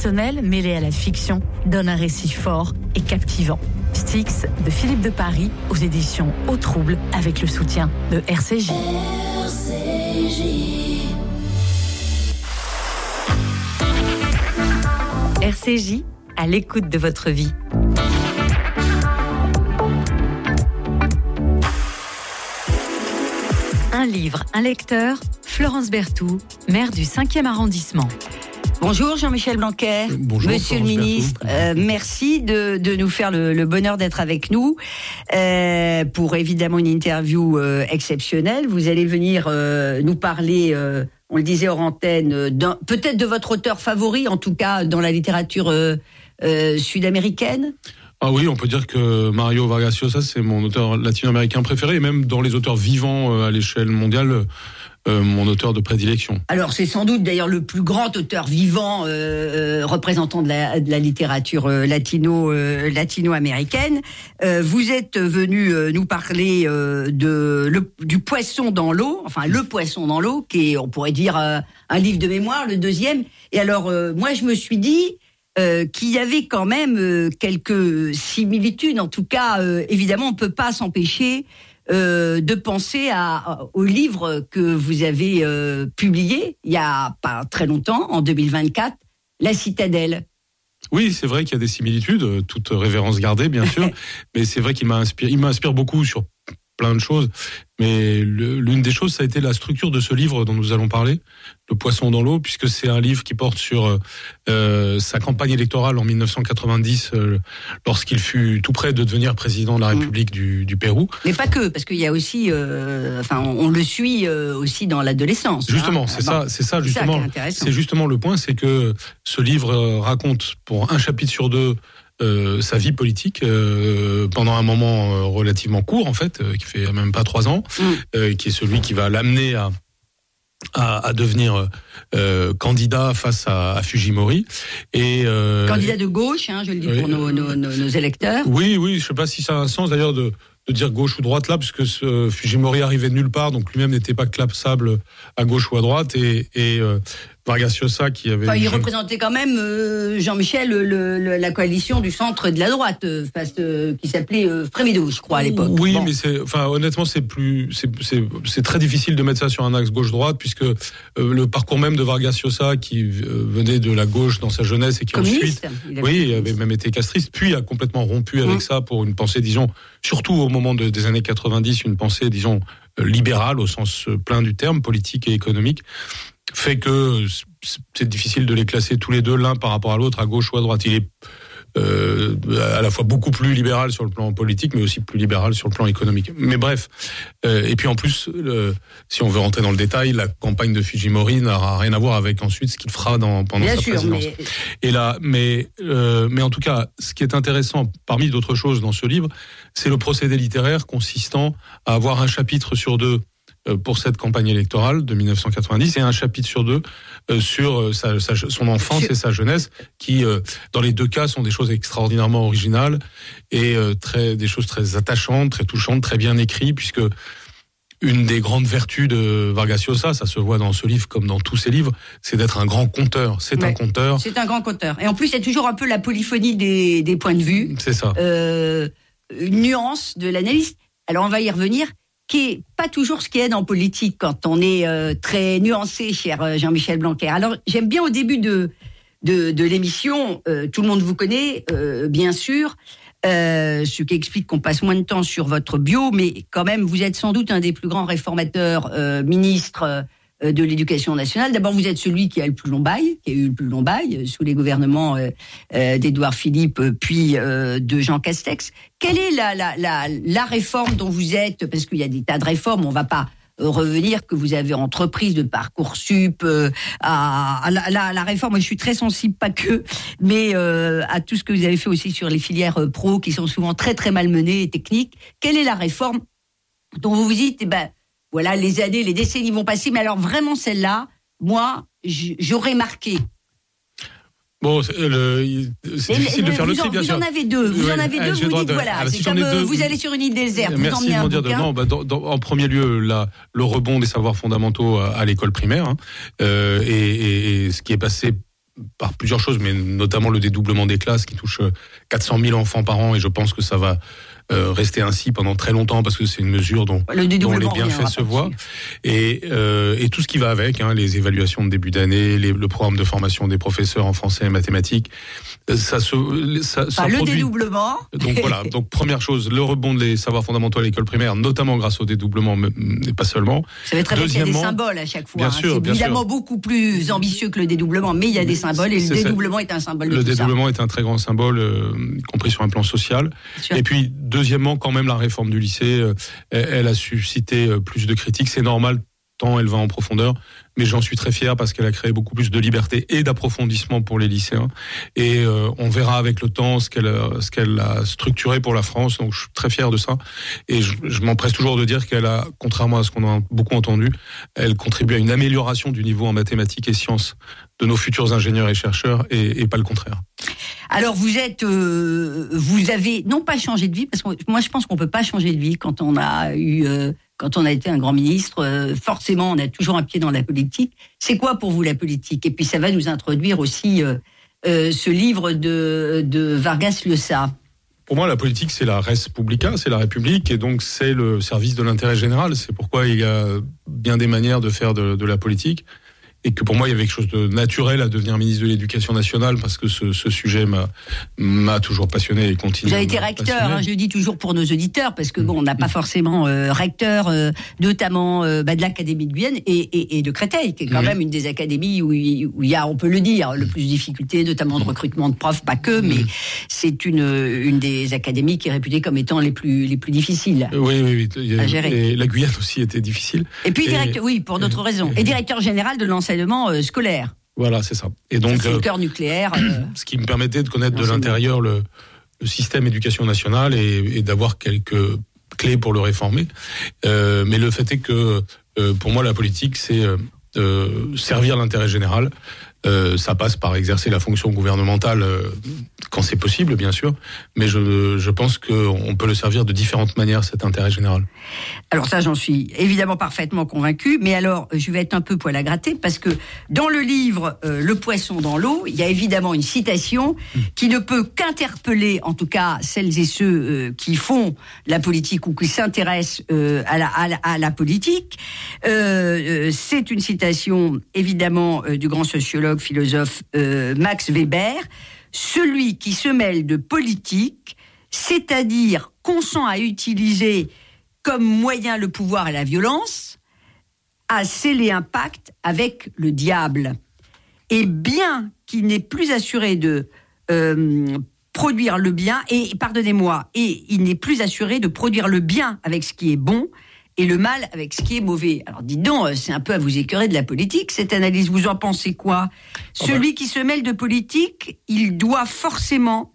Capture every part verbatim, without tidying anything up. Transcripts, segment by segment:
personnel mêlé à la fiction donne un récit fort et captivant. Styx de Philippe de Paris aux éditions Au Trouble avec le soutien de R C J. R C J. R C J, à l'écoute de votre vie. Un livre, un lecteur, Florence Berthoud, maire du cinquième arrondissement. Bonjour Jean-Michel Blanquer. Bonjour, Monsieur Florence le ministre, euh, merci de, de nous faire le, le bonheur d'être avec nous euh, pour évidemment une interview euh, exceptionnelle. Vous allez venir euh, nous parler, euh, on le disait hors antenne, d'un, peut-être de votre auteur favori, en tout cas dans la littérature euh, euh, sud-américaine. Ah oui, on peut dire que Mario Vargas Llosa, c'est mon auteur latino-américain préféré, et même dans les auteurs vivants euh, à l'échelle mondiale, euh, mon auteur de prédilection. Alors c'est sans doute d'ailleurs le plus grand auteur vivant euh, représentant de la, de la littérature euh, latino, euh, latino-américaine. Euh, vous êtes venu euh, nous parler euh, de le, du Poisson dans l'eau, enfin Le Poisson dans l'eau, qui est, on pourrait dire, euh, un livre de mémoire, le deuxième. Et alors euh, moi je me suis dit Euh, qu'il y avait quand même euh, quelques similitudes. En tout cas, euh, évidemment, on ne peut pas s'empêcher euh, de penser à, à, au livre que vous avez euh, publié il y a pas très longtemps, en deux mille vingt-quatre, La Citadelle. Oui, c'est vrai qu'il y a des similitudes, toute révérence gardée, bien sûr, mais c'est vrai qu'il m'a inspiré, il m'inspire beaucoup sur plein de choses, mais le, l'une des choses, ça a été la structure de ce livre dont nous allons parler, Le Poisson dans l'eau, puisque c'est un livre qui porte sur euh, sa campagne électorale en dix-neuf cent quatre-vingt-dix, euh, lorsqu'il fut tout près de devenir président de la République mmh. du, du Pérou. Mais pas que, parce qu'il y a aussi, euh, enfin, on, on le suit euh, aussi dans l'adolescence. Justement, hein. c'est bon, ça, c'est ça justement. C'est, ça c'est justement le point, c'est que ce livre raconte pour un chapitre sur deux Euh, sa vie politique euh, pendant un moment euh, relativement court en fait, euh, qui fait même pas trois ans, mm. euh, qui est celui qui va l'amener à à, à devenir euh, candidat face à, à Fujimori et euh, candidat de gauche, hein, je le dis euh, pour nos, nos, nos, nos électeurs. Oui, oui, je sais pas si ça a un sens d'ailleurs de de dire gauche ou droite là, parce que ce Fujimori arrivait de nulle part, donc lui-même n'était pas classable à gauche ou à droite, et, et euh, Vargas Llosa qui avait... Enfin, il représentait quand même, euh, Jean-Michel, le, le, la coalition du centre de la droite, euh, face, euh, qui s'appelait euh, Frémido, je crois, à l'époque. Oui, bon. mais c'est, enfin, honnêtement, c'est plus, c'est, c'est, c'est très difficile de mettre ça sur un axe gauche-droite, puisque euh, le parcours même de Vargas Llosa, qui euh, venait de la gauche dans sa jeunesse et qui communiste, ensuite, il oui, avait même été castriste, puis a complètement rompu avec mmh. ça pour une pensée, disons, surtout au moment de, des années quatre-vingt-dix, une pensée, disons, libérale au sens plein du terme, politique et économique, fait que c'est difficile de les classer tous les deux l'un par rapport à l'autre, à gauche ou à droite. Il est euh, à la fois beaucoup plus libéral sur le plan politique, mais aussi plus libéral sur le plan économique. Mais bref, euh, et puis en plus, le, si on veut rentrer dans le détail, la campagne de Fujimori n'aura rien à voir avec ensuite ce qu'il fera dans, pendant Bien sa sûr, présidence. Mais... Et là, mais euh, mais en tout cas, ce qui est intéressant parmi d'autres choses dans ce livre, c'est le procédé littéraire consistant à avoir un chapitre sur deux pour cette campagne électorale de dix-neuf cent quatre-vingt-dix et un chapitre sur deux euh, sur sa, sa, son enfance et sa jeunesse qui, euh, dans les deux cas, sont des choses extraordinairement originales et euh, très, des choses très attachantes, très touchantes, très bien écrites, puisque une des grandes vertus de Vargas Llosa, ça se voit dans ce livre comme dans tous ses livres, c'est d'être un grand conteur. C'est ouais, un conteur. C'est un grand conteur. Et en plus, il y a toujours un peu la polyphonie des, des points de vue. C'est ça. Euh, une nuance de l'analyse. Alors, on va y revenir. Qui est pas toujours ce qu'il y a dans politique quand on est euh, très nuancé, cher Jean-Michel Blanquer. Alors, j'aime bien au début de de, de l'émission, euh, tout le monde vous connaît, euh, bien sûr, euh, ce qui explique qu'on passe moins de temps sur votre bio, mais quand même, vous êtes sans doute un des plus grands réformateurs, euh, ministres euh, de l'Éducation nationale. D'abord, vous êtes celui qui a le plus long bail, qui a eu le plus long bail sous les gouvernements euh, euh, d'Édouard Philippe, puis euh, de Jean Castex. Quelle est la, la, la, la réforme dont vous êtes, parce qu'il y a des tas de réformes, on ne va pas revenir, que vous avez entreprise de Parcoursup, euh, à, à, la, à la réforme, je suis très sensible, pas que, mais euh, à tout ce que vous avez fait aussi sur les filières pro, qui sont souvent très très malmenées et techniques. Quelle est la réforme dont vous vous dites, eh ben, voilà, les années, les décennies vont passer, mais alors vraiment celle-là, moi, j'aurais marqué. Bon, c'est, le, c'est et difficile le, de faire le tri, tri, bien vous sûr. En avez deux, vous ouais, en avez deux, vous dites, de, voilà, ah, c'est si comme deux, vous allez sur une île déserte, vous emmenez un bouquin. De, non, bah, dans, dans, en premier lieu, la, le rebond des savoirs fondamentaux à, à l'école primaire, hein, euh, et, et, et ce qui est passé par plusieurs choses, mais notamment le dédoublement des classes qui touche quatre cent mille enfants par an, et je pense que ça va euh, rester ainsi pendant très longtemps parce que c'est une mesure dont, dont les bienfaits se voient. Et, euh, et tout ce qui va avec, hein, les évaluations de début d'année, les, le programme de formation des professeurs en français et mathématiques, ça se, ça, enfin, ça le produit. dédoublement. Donc voilà. Donc première chose, le rebond des savoirs fondamentaux à l'école primaire, notamment grâce au dédoublement, mais pas seulement. Ça va être avec il y a des symboles à chaque fois. Bien hein. sûr, c'est bien évidemment sûr. beaucoup plus ambitieux que le dédoublement, mais il y a des symboles et le c'est dédoublement ça. est un symbole de le tout ça. Le dédoublement est un très grand symbole, euh, y compris sur un plan social. Et puis deuxièmement, quand même, la réforme du lycée, euh, elle, elle a suscité euh, plus de critiques. C'est normal, tant elle va en profondeur. Mais j'en suis très fier parce qu'elle a créé beaucoup plus de liberté et d'approfondissement pour les lycéens. Et euh, on verra avec le temps ce qu'elle a, ce qu'elle a structuré pour la France. Donc je suis très fier de ça. Et je, je m'empresse toujours de dire qu'elle a, contrairement à ce qu'on a beaucoup entendu, elle contribue à une amélioration du niveau en mathématiques et sciences de nos futurs ingénieurs et chercheurs, et, et pas le contraire. Alors vous êtes, euh, vous avez non pas changé de vie, parce que moi je pense qu'on peut pas changer de vie quand on a eu, euh, quand on a été un grand ministre. Euh, forcément, on a toujours un pied dans la politique. C'est quoi pour vous la politique? Et puis ça va nous introduire aussi euh, euh, ce livre de, de Vargas Llosa. Pour moi, la politique, c'est la res publica, c'est la République, et donc c'est le service de l'intérêt général. C'est pourquoi il y a bien des manières de faire de, de la politique. Et que pour moi, il y avait quelque chose de naturel à devenir ministre de l'Éducation nationale, parce que ce, ce sujet m'a, m'a toujours passionné et continue. Vous avez été recteur, hein, je le dis toujours pour nos auditeurs, parce que bon, on n'a pas forcément euh, recteur, euh, notamment euh, bah, de l'Académie de Guyenne et, et, et de Créteil, qui est quand oui. même une des académies où il, où il y a, on peut le dire, le plus de difficultés, notamment de recrutement de profs, pas que, mais c'est une, une des académies qui est réputée comme étant les plus, les plus difficiles oui, oui, oui. à gérer. Et la Guyane aussi était difficile. Et puis, et, directeur, oui, pour d'autres et, raisons. Et directeur général de l'enseignement Euh, scolaire. Voilà, c'est ça. Et donc, ça, c'est le cœur nucléaire. Euh, ce qui me permettait de connaître de l'intérieur le, le système éducation nationale et, et d'avoir quelques clés pour le réformer. Euh, mais le fait est que, euh, pour moi, la politique, c'est euh, servir l'intérêt général. Euh, ça passe par exercer la fonction gouvernementale euh, quand c'est possible, bien sûr, mais je, je pense qu'on peut le servir de différentes manières, cet intérêt général. Alors ça, j'en suis évidemment parfaitement convaincu, mais alors, je vais être un peu poil à gratter, parce que dans le livre euh, Le poisson dans l'eau, il y a évidemment une citation mmh. qui ne peut qu'interpeller, en tout cas, celles et ceux euh, qui font la politique ou qui s'intéressent euh, à, la, à, la, à la politique. Euh, c'est une citation, évidemment, euh, du grand sociologue philosophe euh, Max Weber: celui qui se mêle de politique, c'est-à-dire consent à utiliser comme moyen le pouvoir et la violence, a scellé un pacte avec le diable. Et bien qu'il n'est plus assuré de euh, produire le bien, et pardonnez-moi, et il n'est plus assuré de produire le bien avec ce qui est bon, et le mal avec ce qui est mauvais. Alors dites donc, c'est un peu à vous écœurer de la politique, cette analyse. Vous en pensez quoi? oh Celui ben. qui se mêle de politique, il doit forcément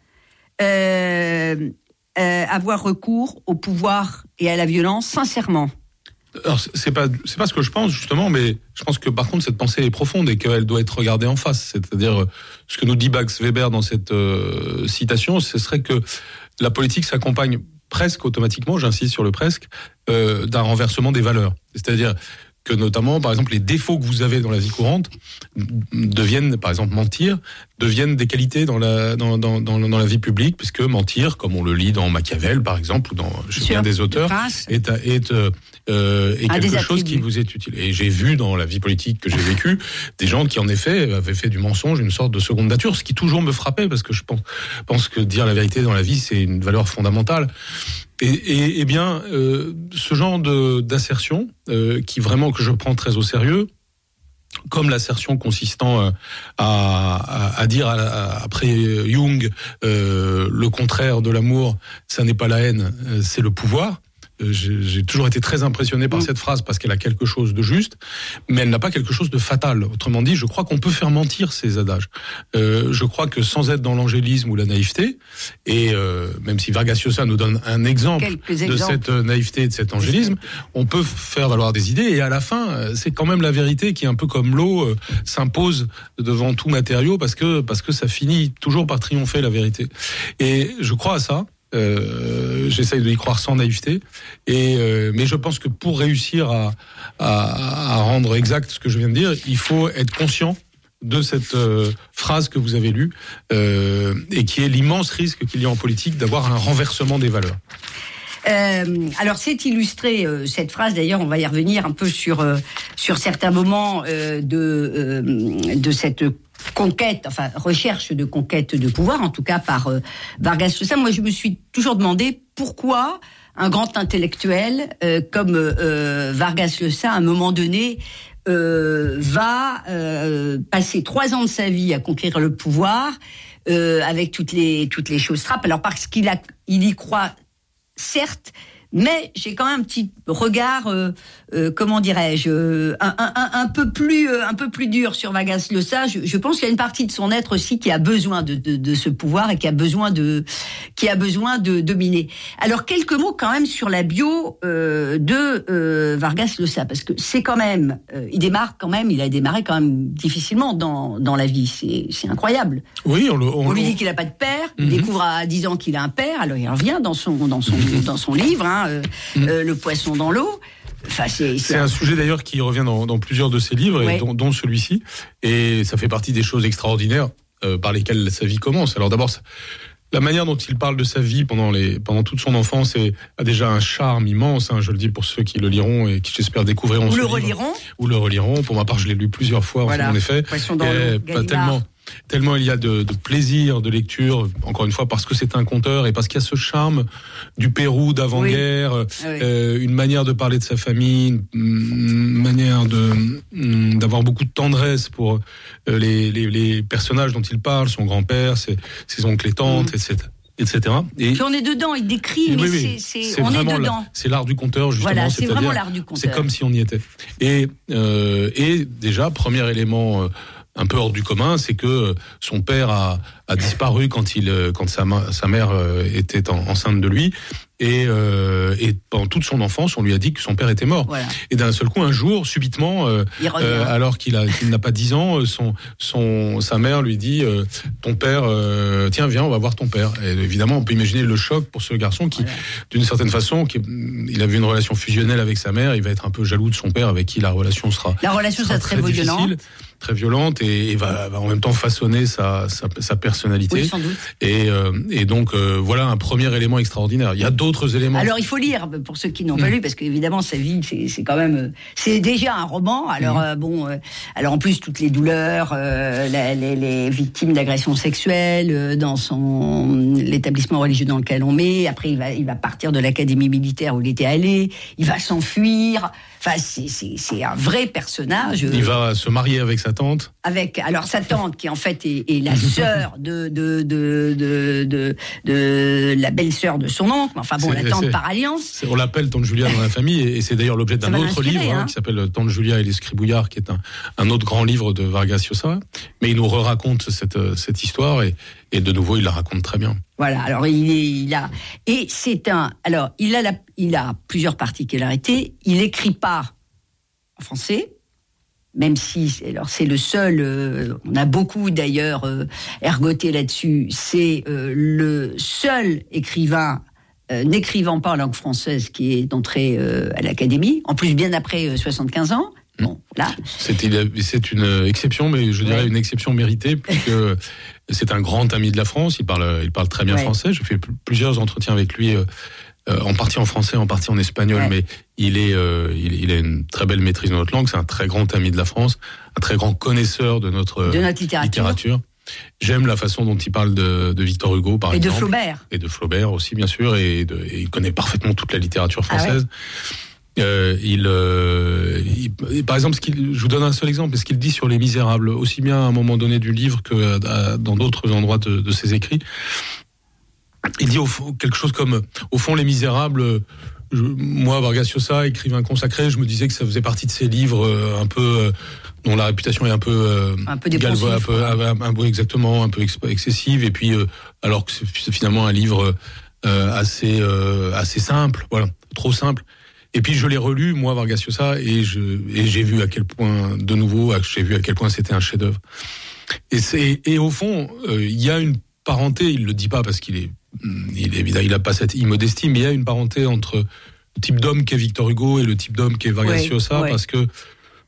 euh, euh, avoir recours au pouvoir et à la violence, sincèrement. Alors, c'est pas, c'est pas ce que je pense, justement, mais je pense que, par contre, cette pensée est profonde et qu'elle doit être regardée en face. C'est-à-dire, ce que nous dit Max Weber dans cette euh, citation, ce serait que la politique s'accompagne presque automatiquement, j'insiste sur le presque, euh, d'un renversement des valeurs. C'est-à-dire que notamment, par exemple, les défauts que vous avez dans la vie courante deviennent, par exemple, mentir, deviennent des qualités dans la, dans, dans, dans, dans la vie publique, puisque mentir, comme on le lit dans Machiavel, par exemple, ou dans chez bien des auteurs, est, est, euh, est quelque chose qui vous est utile. Et j'ai vu dans la vie politique que j'ai vécue des gens qui, en effet, avaient fait du mensonge une sorte de seconde nature, ce qui toujours me frappait, parce que je pense, pense que dire la vérité dans la vie, c'est une valeur fondamentale. Et, et, et bien, euh, ce genre de, d'assertion, euh, qui vraiment que je prends très au sérieux, comme l'assertion consistant à, à, à dire à, à, après Jung, euh, le contraire de l'amour, ça n'est pas la haine, c'est le pouvoir. J'ai, j'ai toujours été très impressionné par mmh. cette phrase parce qu'elle a quelque chose de juste, mais elle n'a pas quelque chose de fatal. Autrement dit, je crois qu'on peut faire mentir ces adages. Euh, je crois que sans être dans l'angélisme ou la naïveté, et euh, même si Vargas Llosa nous donne un exemple de cette naïveté et de cet angélisme, on peut faire valoir des idées, et à la fin, c'est quand même la vérité qui, un peu comme l'eau, euh, s'impose devant tout matériau, parce que, parce que ça finit toujours par triompher, la vérité. Et je crois à ça. Euh, j'essaye de y croire sans naïveté, et euh, mais je pense que pour réussir à, à, à rendre exact ce que je viens de dire, il faut être conscient de cette euh, phrase que vous avez lue, euh, et qui est l'immense risque qu'il y a en politique d'avoir un renversement des valeurs. Euh, alors c'est illustré euh, cette phrase. D'ailleurs, on va y revenir un peu sur euh, sur certains moments euh, de euh, de cette conquête, enfin recherche de conquête de pouvoir, en tout cas par euh, Vargas Llosa. Moi, je me suis toujours demandé pourquoi un grand intellectuel euh, comme euh, Vargas Llosa, à un moment donné, euh, va euh, passer trois ans de sa vie à conquérir le pouvoir euh, avec toutes les toutes les choses trappes. Alors parce qu'il a il y croit. Certes, mais j'ai quand même un petit regard, euh, euh, comment dirais-je, euh, un, un, un peu plus, euh, un peu plus dur sur Vargas Llosa. Je, je pense qu'il y a une partie de son être aussi qui a besoin de, de, de ce pouvoir et qui a besoin de, qui a besoin de dominer. Alors quelques mots quand même sur la bio euh, de euh, Vargas Llosa, parce que c'est quand même, euh, il démarre quand même, il a démarré quand même difficilement dans dans la vie. C'est, c'est incroyable. Oui, on, le, on, on lui dit qu'il a pas de père, il mm-hmm. découvre à dix ans qu'il a un père. Alors il revient dans son dans son mm-hmm. dans son livre. Hein, Euh, mmh. euh, le poisson dans l'eau. Enfin, c'est, c'est, c'est un sujet d'ailleurs qui revient dans, dans plusieurs de ses livres, ouais. et dont, dont celui-ci. Et ça fait partie des choses extraordinaires euh, par lesquelles sa vie commence. Alors d'abord, la manière dont il parle de sa vie pendant, les, pendant toute son enfance est, a déjà un charme immense. Hein, je le dis pour ceux qui le liront et qui, j'espère, découvriront ou ce le livre. reliront. Ou le reliront. Pour ma part, je l'ai lu plusieurs fois, voilà. en effet. Poisson dans l'eau, pas tellement. Tellement il y a de, de plaisir de lecture, encore une fois parce que c'est un conteur et parce qu'il y a ce charme du Pérou d'avant-guerre, oui. euh, oui. une manière de parler de sa famille, une manière de d'avoir beaucoup de tendresse pour les, les, les personnages dont il parle, son grand-père, ses, ses oncles et tantes, mmh. et cetera. et cetera. Et puis on est dedans, il décrit, mais oui, oui, c'est, c'est, c'est on est dedans. La, c'est l'art du conteur, justement. Voilà, c'est vraiment l'art du conteur. C'est comme si on y était. Et, euh, et déjà, premier élément... Euh, un peu hors du commun, c'est que son père a, a disparu quand il, quand sa, sa mère était en, enceinte de lui, et, euh, et pendant toute son enfance, on lui a dit que son père était mort. Voilà. Et d'un seul coup, un jour, subitement, euh, euh, alors qu'il, a, qu'il n'a pas dix ans, son, son, sa mère lui dit euh, ton père, euh, tiens, viens, on va voir ton père. Et évidemment, on peut imaginer le choc pour ce garçon qui, voilà. d'une certaine façon, qui, il avait une relation fusionnelle avec sa mère, il va être un peu jaloux de son père, avec qui la relation sera, la relation sera très, très difficile. Très violente et, et va, va en même temps façonner sa, sa, sa personnalité. Oui, sans doute. Et, euh, et donc euh, voilà un premier élément extraordinaire. Il y a d'autres éléments. Alors il faut lire pour ceux qui n'ont mmh. pas lu parce qu'évidemment sa vie c'est, c'est quand même c'est déjà un roman. Alors mmh. euh, bon, euh, alors en plus toutes les douleurs, euh, la, les, les victimes d'agressions sexuelles euh, dans son l'établissement religieux dans lequel on met. Après il va il va partir de l'académie militaire où il était allé. Il va s'enfuir. Enfin c'est c'est, c'est un vrai personnage. Il va se marier avec sa tante. Avec alors sa tante qui en fait est, est la sœur de de de de de, de la belle-sœur de son oncle. Enfin bon, c'est, la tante par alliance. On l'appelle tante Julia dans la famille et c'est d'ailleurs l'objet d'un autre livre hein, hein. qui s'appelle Tante Julia et l'escribouillard, qui est un un autre grand livre de Vargas Llosa. Mais il nous raconte cette cette histoire et et de nouveau il la raconte très bien. Voilà. Alors il est, il a et c'est un alors il a la, il a plusieurs particularités. Il écrit pas en français. Même si, alors c'est le seul, euh, on a beaucoup d'ailleurs euh, ergoté là-dessus, c'est euh, le seul écrivain euh, n'écrivant pas en langue française qui est entré euh, à l'Académie, en plus bien après euh, soixante-quinze ans. Bon, là. C'est, c'est une exception, mais je dirais ouais. une exception méritée, puisque c'est un grand ami de la France, il parle, il parle très bien ouais. français, j'ai fait plusieurs entretiens avec lui, euh, Euh, en partie en français, en partie en espagnol, ouais. mais il est, euh, il, il a une très belle maîtrise de notre langue. C'est un très grand ami de la France, un très grand connaisseur de notre, de notre littérature. littérature. J'aime la façon dont il parle de, de Victor Hugo, par et exemple. Et de Flaubert. Et de Flaubert aussi, bien sûr, et, de, et il connaît parfaitement toute la littérature française. Ah ouais. euh, il, euh, il, par exemple, ce qu'il, je vous donne un seul exemple, ce qu'il dit sur Les Misérables, aussi bien à un moment donné du livre que à, dans d'autres endroits de, de ses écrits. Il dit au fond, quelque chose comme, au fond, Les Misérables, je, moi, Vargas Llosa, écrivain consacré, je me disais que ça faisait partie de ces livres euh, un peu, euh, dont la réputation est un peu, euh, un peu dépensif, un peu, un, un peu exactement, un peu ex- excessive, et puis, euh, alors que c'est finalement un livre euh, assez, euh, assez simple, voilà, trop simple. Et puis je l'ai relu, moi, Vargas Llosa, et je, et j'ai vu à quel point, de nouveau, j'ai vu à quel point c'était un chef-d'œuvre. Et c'est, et au fond, il euh, y a une parenté, il le dit pas parce qu'il est, il est évidemment, il a pas cette immodestie, mais il y a une parenté entre le type d'homme qu'est Victor Hugo et le type d'homme qu'est Vargas Llosa, ouais, ouais. parce que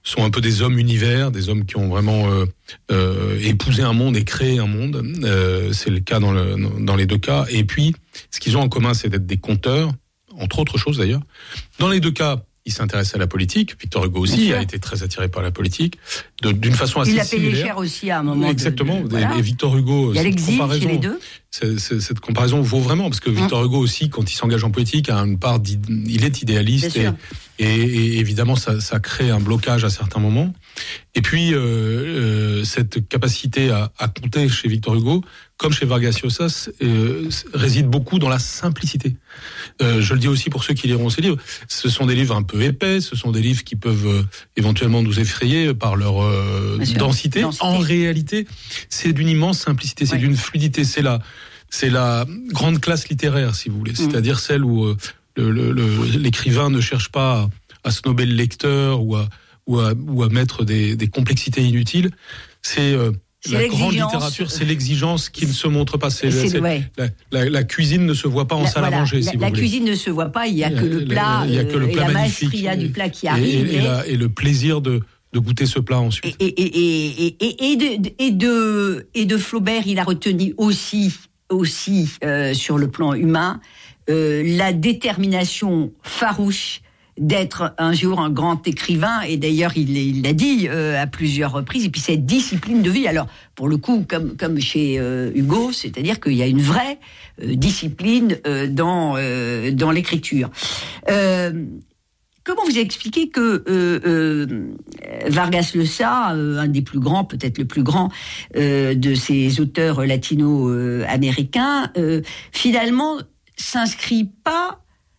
sont un peu des hommes univers, des hommes qui ont vraiment euh, euh, épousé un monde et créé un monde. Euh, c'est le cas dans, le, dans les deux cas. Et puis, ce qu'ils ont en commun, c'est d'être des conteurs, entre autres choses d'ailleurs. Dans les deux cas, ils s'intéressent à la politique. Victor Hugo aussi a été très attiré par la politique, de, d'une façon assez similaire. Il l'a payé cher aussi à un moment. Exactement. De, de, voilà. Et Victor Hugo, il y a l'exil chez les deux. C'est, c'est, cette comparaison vaut vraiment, parce que Victor Hugo aussi, quand il s'engage en politique, a une part, il est idéaliste et, et, et évidemment ça, ça crée un blocage à certains moments. Et puis euh, euh, cette capacité à, à compter chez Victor Hugo, comme chez Vargas Llosa, euh, réside beaucoup dans la simplicité. Euh, je le dis aussi pour ceux qui liront ces livres. Ce sont des livres un peu épais, ce sont des livres qui peuvent euh, éventuellement nous effrayer par leur euh, densité. densité. En réalité, c'est d'une immense simplicité, c'est ouais. d'une fluidité, c'est la C'est la grande classe littéraire, si vous voulez. C'est-à-dire celle où euh, le, le, le, l'écrivain ne cherche pas à, à snober le lecteur ou à, ou à, ou à mettre des, des complexités inutiles. C'est, euh, c'est la grande littérature, c'est l'exigence qui ne se montre pas. C'est, c'est, c'est, ouais. la, la, la cuisine ne se voit pas en la, salle voilà, à manger, la, si la vous voulez. La cuisine ne se voit pas, il n'y a que le plat, il y a que le plat et magnifique, la maestria du plat qui et, arrive. Et, et, la, et le plaisir de... de goûter ce plat ensuite. Et, et, et, et, et, et, de, et, de, et de Flaubert, il a retenu aussi... aussi euh, sur le plan humain, euh, la détermination farouche d'être un jour un grand écrivain, et d'ailleurs il, il l'a dit euh, à plusieurs reprises, et puis cette discipline de vie, alors pour le coup comme, comme chez euh, Hugo, c'est-à-dire qu'il y a une vraie euh, discipline euh, dans, euh, dans l'écriture. Euh, Comment vous expliquez que euh, euh, Vargas Llosa, euh, un des plus grands, peut-être le plus grand euh, de ces auteurs latino-américains, euh, finalement s'inscrit pas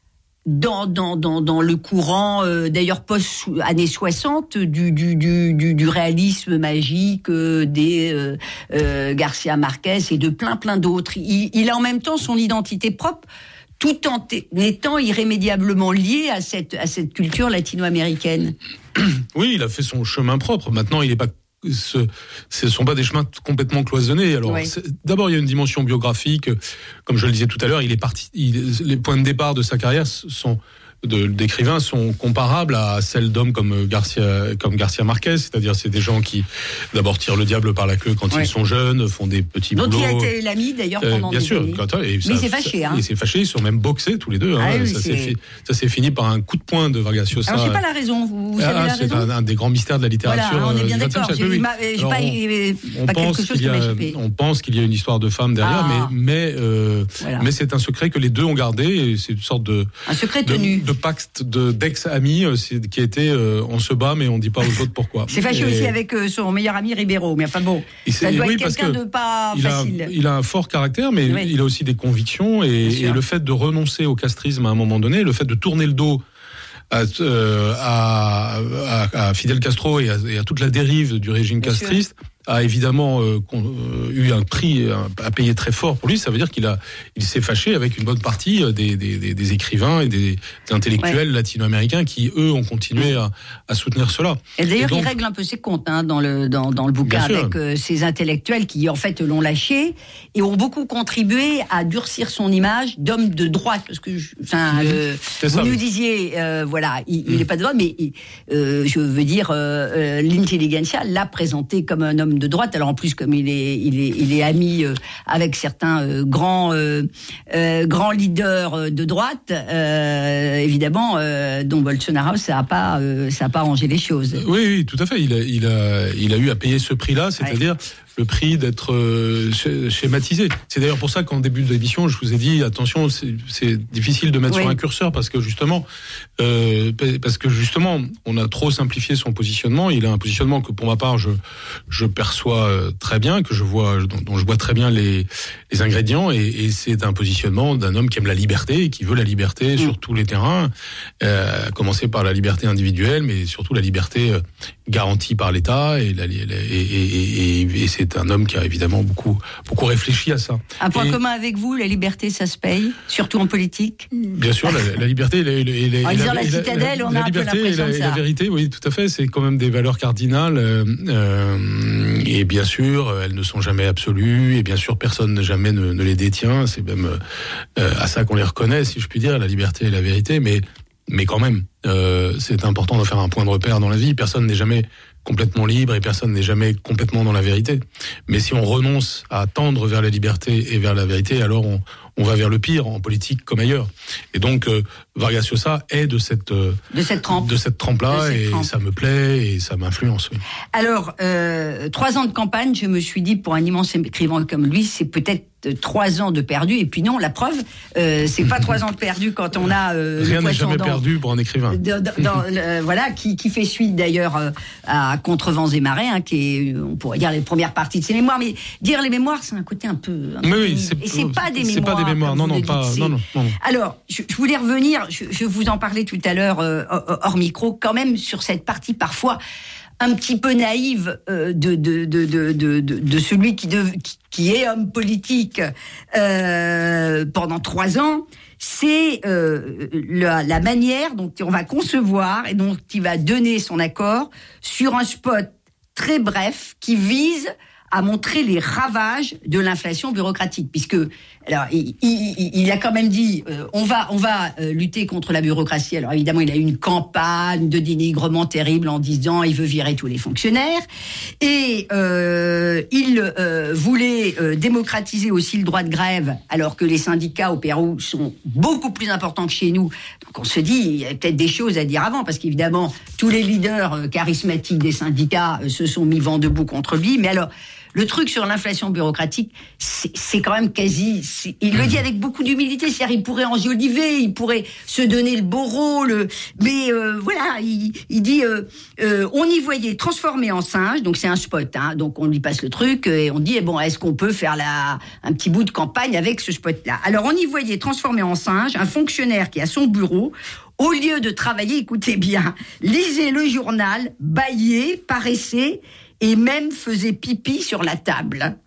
dans dans dans, dans le courant, euh, d'ailleurs post années soixante, du du du du, du réalisme magique euh, des euh, euh, Garcia Marquez et de plein plein d'autres. Il, il a en même temps son identité propre, tout en étant irrémédiablement lié à cette, à cette culture latino-américaine. Oui, il a fait son chemin propre. Maintenant, il n'est pas, ce ne sont pas des chemins complètement cloisonnés. Alors, ouais. D'abord, il y a une dimension biographique. Comme je le disais tout à l'heure, il est parti, il, les points de départ de sa carrière sont... De, d'écrivains sont comparables à celles d'hommes comme Garcia, comme Garcia Marquez, c'est-à-dire c'est des gens qui d'abord tirent le diable par la queue quand ouais. ils sont jeunes, font des petits boulots. Donc il a été l'ami d'ailleurs pendant euh, bien des sûr, années. Quand, et mais ça, il s'est fâché. Ça, hein. Il s'est fâché, ils sont même boxés tous les deux. Ah, hein. oui, ça, c'est... s'est fi, ça s'est fini par un coup de poing de Vargas Llosa. Alors je sais pas la raison, vous, vous ah, savez la c'est raison. C'est un, un des grands mystères de la littérature. Voilà, on est bien d'accord. J'ai, oui. ma, j'ai Alors, pas, on, pas on pense quelque chose qu'il y a, on pense qu'il y a une histoire de femme derrière, ah. mais mais euh, voilà. mais c'est un secret que les deux ont gardé. Et c'est une sorte de un secret tenu de, de pacte de d'ex amis qui était euh, on se bat mais on dit pas aux autres pourquoi. C'est fâché et... aussi avec euh, son meilleur ami Ribeiro, mais enfin bon, ça doit oui, être quelqu'un de pas il facile. A, il a un fort caractère, mais oui. il a aussi des convictions et, et le fait de renoncer au castrisme à un moment donné, le fait de tourner le dos à, euh, à, à, à Fidel Castro et à, et à toute la dérive du régime Bien castriste. Sûr. A évidemment euh, euh, eu un prix à payer très fort pour lui. Ça veut dire qu'il a, il s'est fâché avec une bonne partie des, des, des, des écrivains et des, des intellectuels ouais. latino-américains qui, eux, ont continué à, à soutenir cela. Et d'ailleurs, et donc, il règle un peu ses comptes hein, dans le dans, dans le bouquin avec euh, ces intellectuels qui, en fait, l'ont lâché et ont beaucoup contribué à durcir son image d'homme de droite. Parce que, enfin, euh, vous ça, nous oui. disiez, euh, voilà, il n'est mmh. pas de droite, mais euh, je veux dire, euh, l'intelligentsia l'a présenté comme un homme de droite. Alors en plus, comme il est, il est, il est ami euh, avec certains euh, grands, euh, euh, grands leaders de droite, euh, évidemment, euh, dont Bolsonaro, ça a pas, euh, ça a pas arrangé les choses. Oui, oui, tout à fait. Il a, il a, il a eu à payer ce prix-là, c'est-à-dire ouais. le prix d'être euh, schématisé. C'est d'ailleurs pour ça qu'en début de l'émission, je vous ai dit attention, c'est, c'est difficile de mettre oui. sur un curseur parce que justement, euh, parce que justement, on a trop simplifié son positionnement. Il a un positionnement que pour ma part, je, je perçois très bien, que je vois, dont, dont je vois très bien les, les ingrédients, et, et c'est un positionnement d'un homme qui aime la liberté et qui veut la liberté mmh. sur tous les terrains, euh, à commencer par la liberté individuelle, mais surtout la liberté garantie par l'État, et, la, et, et, et, et c'est un homme qui a évidemment beaucoup, beaucoup réfléchi à ça. Un point et, commun avec vous, la liberté, ça se paye, surtout en politique. Bien sûr, la, la liberté, et, et, et, en disant la, la citadelle, la, on la, a un peu l'impression et la, de ça. Et la vérité, oui, tout à fait, c'est quand même des valeurs cardinales. Euh, euh, et bien sûr, elles ne sont jamais absolues, et bien sûr, personne ne jamais ne, ne les détient. C'est même euh, à ça qu'on les reconnaît, si je puis dire, la liberté et la vérité. Mais Mais quand même, euh, c'est important de faire un point de repère dans la vie. Personne n'est jamais complètement libre et personne n'est jamais complètement dans la vérité. Mais si on renonce à tendre vers la liberté et vers la vérité, alors on, on va vers le pire, en politique comme ailleurs. Et donc, euh, Vargas Llosa est de cette, euh, de cette trempe, de cette trempe-là, de cette et trempe. Ça me plaît et ça m'influence. Oui. Alors, euh, trois ans de campagne, je me suis dit, pour un immense écrivain comme lui, c'est peut-être trois ans de perdu. Et puis non, la preuve, euh, c'est pas trois ans de perdu quand on a euh, rien le n'est jamais dans, perdu pour un écrivain. Dans, dans, euh, voilà, qui, qui fait suite d'ailleurs euh, à Contre vents et marées, hein, qui est, on pourrait dire, les premières parties de ses mémoires. Mais dire les mémoires, c'est un côté un peu. Un mais peu oui, c'est, et c'est pas des c'est mémoires. pas des mémoires. Non, non, pas. Dites, non, non, non, non. Alors, je, je voulais revenir. Je, je vous en parlais tout à l'heure euh, hors micro, quand même sur cette partie parfois un petit peu naïve euh, de, de, de, de, de, de celui qui, de, qui, qui est homme politique euh, pendant trois ans, c'est euh, la, la manière dont on va concevoir et dont il va donner son accord sur un spot très bref qui vise à montrer les ravages de l'inflation bureaucratique, puisque alors il, il, il a quand même dit euh, on va on va euh, lutter contre la bureaucratie. Alors évidemment il a eu une campagne de dénigrement terrible en disant il veut virer tous les fonctionnaires et euh, il euh, voulait euh, démocratiser aussi le droit de grève, alors que les syndicats au Pérou sont beaucoup plus importants que chez nous. Donc on se dit il y a peut-être des choses à dire avant, parce qu'évidemment tous les leaders euh, charismatiques des syndicats euh, se sont mis vent debout contre lui. Mais alors le truc sur l'inflation bureaucratique, c'est, c'est quand même quasi... C'est, il le dit avec beaucoup d'humilité, c'est-à-dire il pourrait enjoliver, il pourrait se donner le beau rôle, mais euh, voilà, il, il dit euh, euh, on y voyait transformé en singe, donc c'est un spot, hein, donc on lui passe le truc et on dit eh bon, est-ce qu'on peut faire la, un petit bout de campagne avec ce spot-là ? Alors on y voyait transformé en singe un fonctionnaire qui a son bureau, au lieu de travailler, écoutez bien, lisez le journal, bâillait, paraissait, et même faisait pipi sur la table.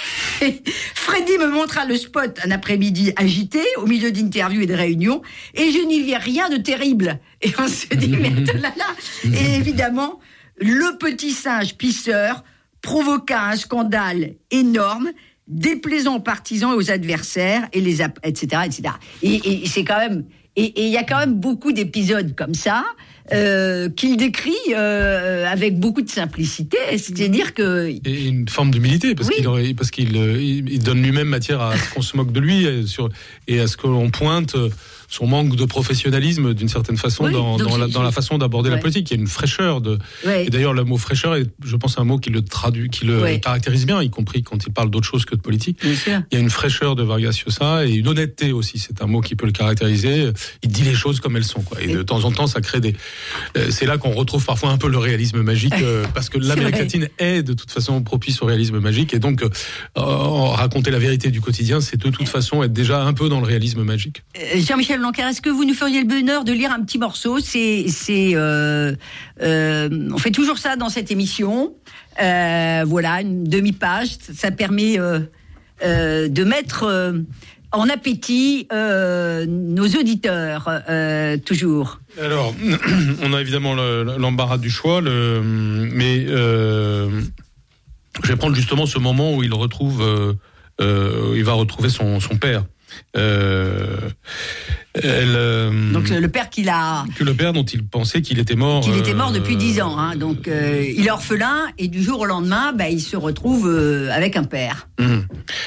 Freddy me montra le spot un après-midi agité, au milieu d'interviews et de réunions, et je n'y vis rien de terrible. Et on se dit, mais là là. Et évidemment, le petit singe pisseur provoqua un scandale énorme, déplaisant aux partisans et aux adversaires, et les, et cetera, et cetera. Et, et c'est quand même, et il y a quand même beaucoup d'épisodes comme ça. Euh, qu'il décrit euh, avec beaucoup de simplicité, c'est-à-dire que et une forme d'humilité, parce oui. qu'il aurait, parce qu'il il, il donne lui-même matière à ce qu'on se moque de lui et, sur, et à ce qu'on pointe son manque de professionnalisme d'une certaine façon oui, dans, dans, la, dans la façon d'aborder ouais. la politique. Il y a une fraîcheur de. Ouais. Et d'ailleurs, le mot fraîcheur est, je pense, un mot qui le traduit, qui le ouais. caractérise bien, y compris quand il parle d'autre chose que de politique. Il y a une fraîcheur de Vargas Llosa et une honnêteté aussi. C'est un mot qui peut le caractériser. Il dit les choses comme elles sont, quoi. Et, et de temps en temps, ça crée des. C'est là qu'on retrouve parfois un peu le réalisme magique, euh, parce que l'Amérique latine est de toute façon propice au réalisme magique, et donc euh, raconter la vérité du quotidien, c'est de toute façon être déjà un peu dans le réalisme magique. Euh, Jean-Michel Blanquer, est-ce que vous nous feriez le bonheur de lire un petit morceau ? C'est, c'est, euh, euh, on fait toujours ça dans cette émission. Euh, voilà, une demi-page. Ça permet euh, euh, de mettre euh, en appétit euh, nos auditeurs, euh, toujours. Alors, on a évidemment le, l'embarras du choix, le, mais euh, je vais prendre justement ce moment où il retrouve, euh, euh, il va retrouver son, son père. Euh, elle, euh, donc le père qu'il a, que le père dont il pensait qu'il était mort, qu'il était mort depuis dix ans. Hein, donc euh, il est orphelin et du jour au lendemain, bah, il se retrouve euh, avec un père. Mmh.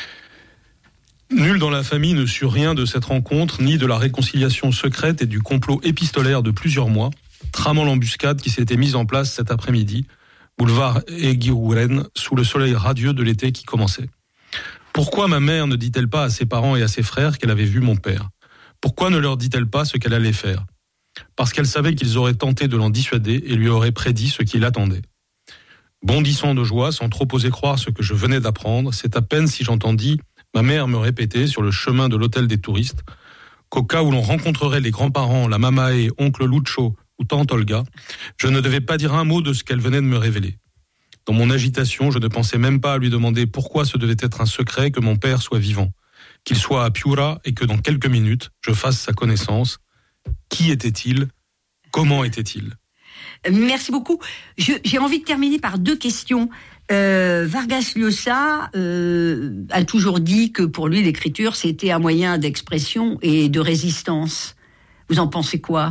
Nul dans la famille ne sut rien de cette rencontre, ni de la réconciliation secrète et du complot épistolaire de plusieurs mois, tramant l'embuscade qui s'était mise en place cet après-midi, boulevard Eguiguren, sous le soleil radieux de l'été qui commençait. Pourquoi ma mère ne dit-elle pas à ses parents et à ses frères qu'elle avait vu mon père ? Pourquoi ne leur dit-elle pas ce qu'elle allait faire ? Parce qu'elle savait qu'ils auraient tenté de l'en dissuader et lui auraient prédit ce qui l'attendait. Bondissant de joie, sans trop oser croire ce que je venais d'apprendre, c'est à peine si j'entendis ma mère me répétait sur le chemin de l'hôtel des touristes qu'au cas où l'on rencontrerait les grands-parents, la mamae, oncle Lucho ou tante Olga, je ne devais pas dire un mot de ce qu'elle venait de me révéler. Dans mon agitation, je ne pensais même pas à lui demander pourquoi ce devait être un secret que mon père soit vivant, qu'il soit à Piura et que dans quelques minutes, je fasse sa connaissance. Qui était-il ? Comment était-il ? Merci beaucoup. Je, j'ai envie de terminer par deux questions. Euh, Vargas Llosa euh, a toujours dit que pour lui, l'écriture, c'était un moyen d'expression et de résistance. Vous en pensez quoi ?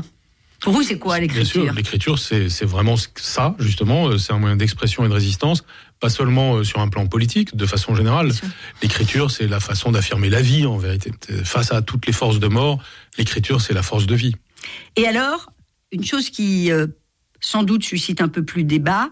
Pour vous, c'est quoi l'écriture ? Bien sûr, l'écriture, c'est, c'est vraiment ça, justement. C'est un moyen d'expression et de résistance, pas seulement sur un plan politique, de façon générale. L'écriture, c'est la façon d'affirmer la vie, en vérité. Face à toutes les forces de mort, l'écriture, c'est la force de vie. Et alors, une chose qui, euh, sans doute, suscite un peu plus de débat,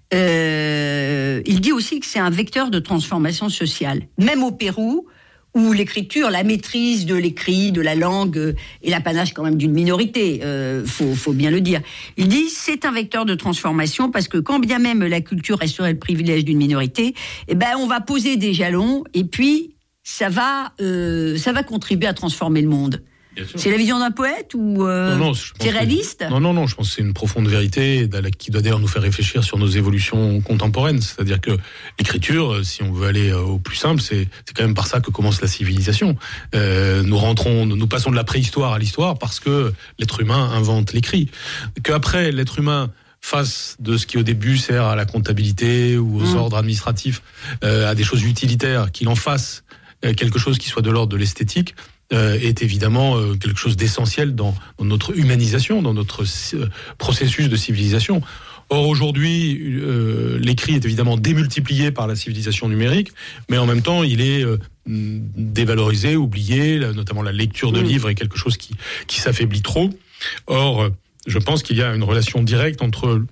euh, il dit aussi que c'est un vecteur de transformation sociale. Même au Pérou, où l'écriture, la maîtrise de l'écrit, de la langue, euh, est l'apanage quand même d'une minorité, euh, faut, faut bien le dire. Il dit c'est un vecteur de transformation parce que quand bien même la culture resterait le privilège d'une minorité, eh ben on va poser des jalons et puis ça va, euh, ça va contribuer à transformer le monde. C'est la vision d'un poète ou euh, non, non, c'est réaliste que, Non, non, non, je pense que c'est une profonde vérité qui doit d'ailleurs nous faire réfléchir sur nos évolutions contemporaines. C'est-à-dire que l'écriture, si on veut aller au plus simple, c'est, c'est quand même par ça que commence la civilisation. Euh, nous rentrons, nous passons de la préhistoire à l'histoire parce que l'être humain invente l'écrit. Qu'après, l'être humain face de ce qui au début sert à la comptabilité ou aux mmh. ordres administratifs, euh, à des choses utilitaires, qu'il en fasse quelque chose qui soit de l'ordre de l'esthétique, Euh, est évidemment euh, quelque chose d'essentiel dans, dans notre humanisation, dans notre euh, processus de civilisation. Or aujourd'hui, euh, l'écrit est évidemment démultiplié par la civilisation numérique, mais en même temps, il est euh, dévalorisé, oublié, notamment la lecture de mmh. livres est quelque chose qui, qui s'affaiblit trop. Or, je pense qu'il y a une relation directe entre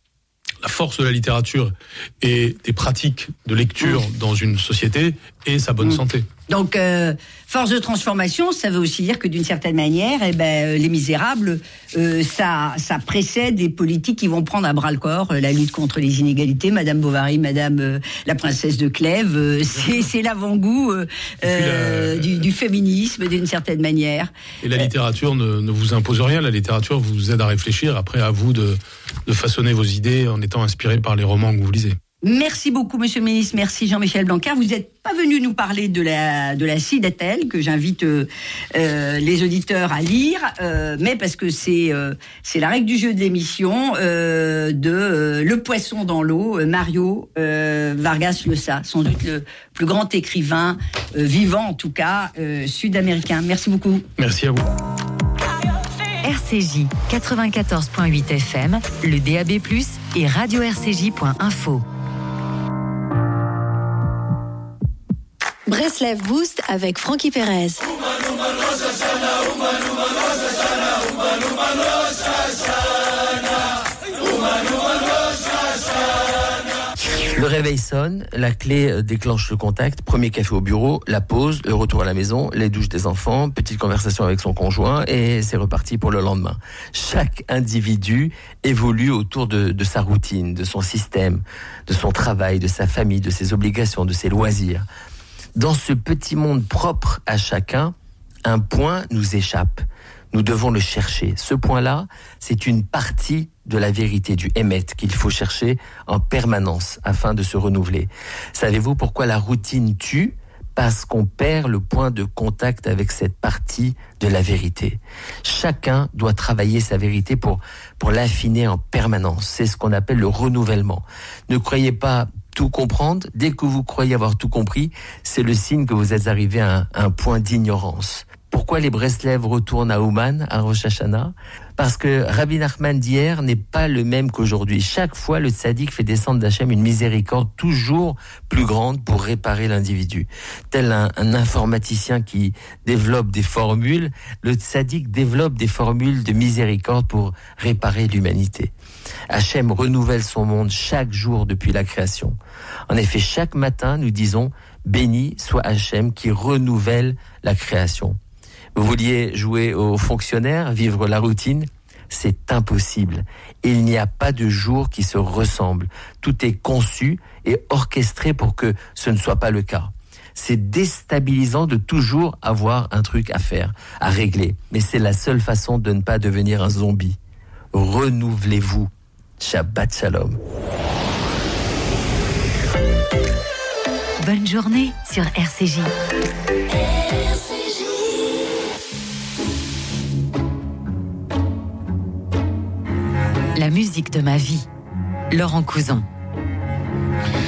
la force de la littérature et des pratiques de lecture mmh. dans une société et sa bonne mmh. santé. Donc, euh, force de transformation, ça veut aussi dire que d'une certaine manière, eh ben, les Misérables, euh, ça, ça précède des politiques qui vont prendre à bras le corps euh, la lutte contre les inégalités. Madame Bovary, Madame euh, la princesse de Clèves, euh, c'est, c'est l'avant-goût euh, la... du, du féminisme d'une certaine manière. Et la littérature ne, ne vous impose rien. La littérature vous aide à réfléchir. Après, à vous de, de façonner vos idées en étant inspiré par les romans que vous lisez. Merci beaucoup, Monsieur le Ministre. Merci, Jean-Michel Blanquer. Vous n'êtes pas venu nous parler de la de la Cidatelle, que j'invite euh, euh, les auditeurs à lire, euh, mais parce que c'est euh, c'est la règle du jeu de l'émission euh, de euh, Le Poisson dans l'eau, euh, Mario euh, Vargas Llosa, sans doute le plus grand écrivain euh, vivant, en tout cas euh, sud-américain. Merci beaucoup. Merci à vous. R C J quatre-vingt-quatorze virgule huit F M, le D A B plus, et radio r c j point info. Breslev Boost avec Francky Perez. Le réveil sonne, la clé déclenche le contact, premier café au bureau, la pause, le retour à la maison, les douches des enfants, petite conversation avec son conjoint et c'est reparti pour le lendemain. Chaque individu évolue autour de, de sa routine, de son système, de son travail, de sa famille, de ses obligations, de ses loisirs. Dans ce petit monde propre à chacun, un point nous échappe. Nous devons le chercher. Ce point-là, c'est une partie de la vérité, du émet qu'il faut chercher en permanence afin de se renouveler. Savez-vous pourquoi la routine tue ? Parce qu'on perd le point de contact avec cette partie de la vérité. Chacun doit travailler sa vérité pour, pour l'affiner en permanence. C'est ce qu'on appelle le renouvellement. Ne croyez pas tout comprendre. Dès que vous croyez avoir tout compris, c'est le signe que vous êtes arrivé à un, à un point d'ignorance. Pourquoi les Breslev retournent à Ouman, à Rosh Hashanah ? Parce que Rabbi Nachman d'hier n'est pas le même qu'aujourd'hui. Chaque fois, le tzaddik fait descendre d'Hachem une miséricorde toujours plus grande pour réparer l'individu. Tel un, un informaticien qui développe des formules, le tzaddik développe des formules de miséricorde pour réparer l'humanité. Hachem renouvelle son monde chaque jour depuis la création. En effet, chaque matin, nous disons « Béni soit Hachem qui renouvelle la création ». Vous vouliez jouer aux fonctionnaires, vivre la routine ? C'est impossible. Il n'y a pas de jour qui se ressemble. Tout est conçu et orchestré pour que ce ne soit pas le cas. C'est déstabilisant de toujours avoir un truc à faire, à régler. Mais c'est la seule façon de ne pas devenir un zombie. Renouvelez-vous. Shabbat Shalom. Bonne journée sur R C J. La musique de ma vie, Laurent Couson.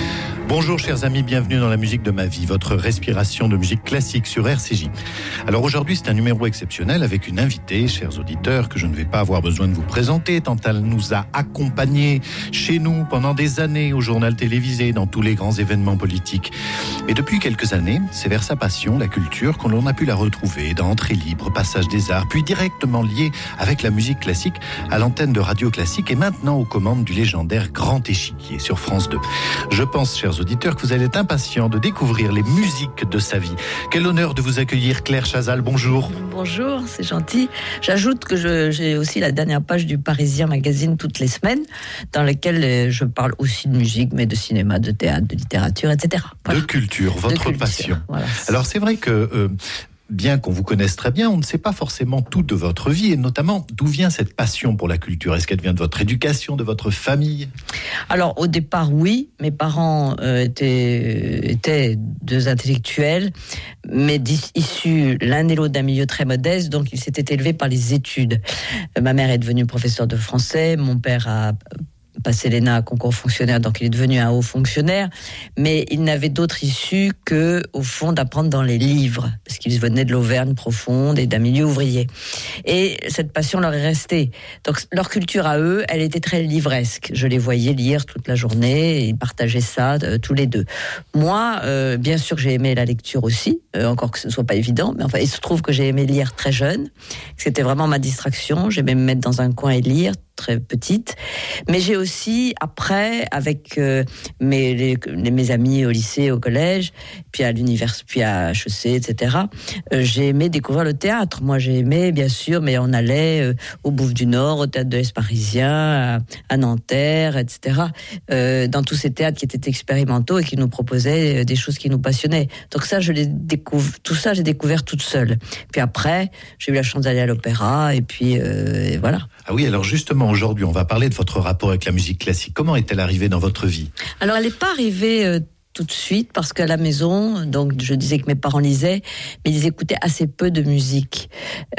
Bonjour chers amis, bienvenue dans la musique de ma vie, votre respiration de musique classique sur R C J. Alors aujourd'hui c'est un numéro exceptionnel avec une invitée, chers auditeurs, que je ne vais pas avoir besoin de vous présenter tant elle nous a accompagnés chez nous pendant des années au journal télévisé, dans tous les grands événements politiques. Et depuis quelques années, c'est vers sa passion, la culture, qu'on a pu la retrouver dans Entrée libre, Passage des arts, puis directement liée avec la musique classique à l'antenne de Radio Classique et maintenant aux commandes du légendaire Grand Échiquier sur France deux. Je pense, chers auditeurs, que vous allez être impatients de découvrir les musiques de sa vie. Quel honneur de vous accueillir, Claire Chazal, bonjour. Bonjour, c'est gentil. J'ajoute que je, j'ai aussi la dernière page du Parisien Magazine toutes les semaines, dans laquelle je parle aussi de musique, mais de cinéma, de théâtre, de littérature, et cetera. Voilà. De culture, votre de culture, passion. Voilà. Alors c'est vrai que... Euh, bien qu'on vous connaisse très bien, on ne sait pas forcément tout de votre vie, et notamment d'où vient cette passion pour la culture. Est-ce qu'elle vient de votre éducation, de votre famille ? Alors au départ, oui. Mes parents euh, étaient, étaient deux intellectuels, mais issus l'un et l'autre d'un milieu très modeste, donc ils s'étaient élevés par les études. Euh, ma mère est devenue professeure de français, mon père a... passé l'E N A à concours fonctionnaire, donc il est devenu un haut fonctionnaire, mais il n'avait d'autre issue que, au fond, d'apprendre dans les livres, parce qu'ils venaient de l'Auvergne profonde et d'un milieu ouvrier. Et cette passion leur est restée. Donc leur culture à eux, elle était très livresque. Je les voyais lire toute la journée, et ils partageaient ça euh, tous les deux. Moi, euh, bien sûr que j'ai aimé la lecture aussi, euh, encore que ce ne soit pas évident, mais enfin, il se trouve que j'ai aimé lire très jeune, que c'était vraiment ma distraction. J'aimais me mettre dans un coin et lire, très petite, mais j'ai aussi, après, avec euh, mes, les, les, mes amis au lycée, au collège, puis à l'univers, puis à H E C, et cetera, euh, j'ai aimé découvrir le théâtre. Moi, j'ai aimé, bien sûr, mais on allait euh, au Bouffe du Nord, au Théâtre de l'Est parisien, à, à Nanterre, et cetera, euh, dans tous ces théâtres qui étaient expérimentaux et qui nous proposaient des choses qui nous passionnaient. Donc ça, je les découvre, tout ça, j'ai découvert toute seule. Puis après, j'ai eu la chance d'aller à l'opéra, et puis euh, et voilà. Ah oui, alors justement, aujourd'hui, on va parler de votre rapport avec la musique classique. Comment est-elle arrivée dans votre vie ? Alors, elle n'est pas arrivée euh, tout de suite, parce qu'à la maison, donc je disais que mes parents lisaient, mais ils écoutaient assez peu de musique.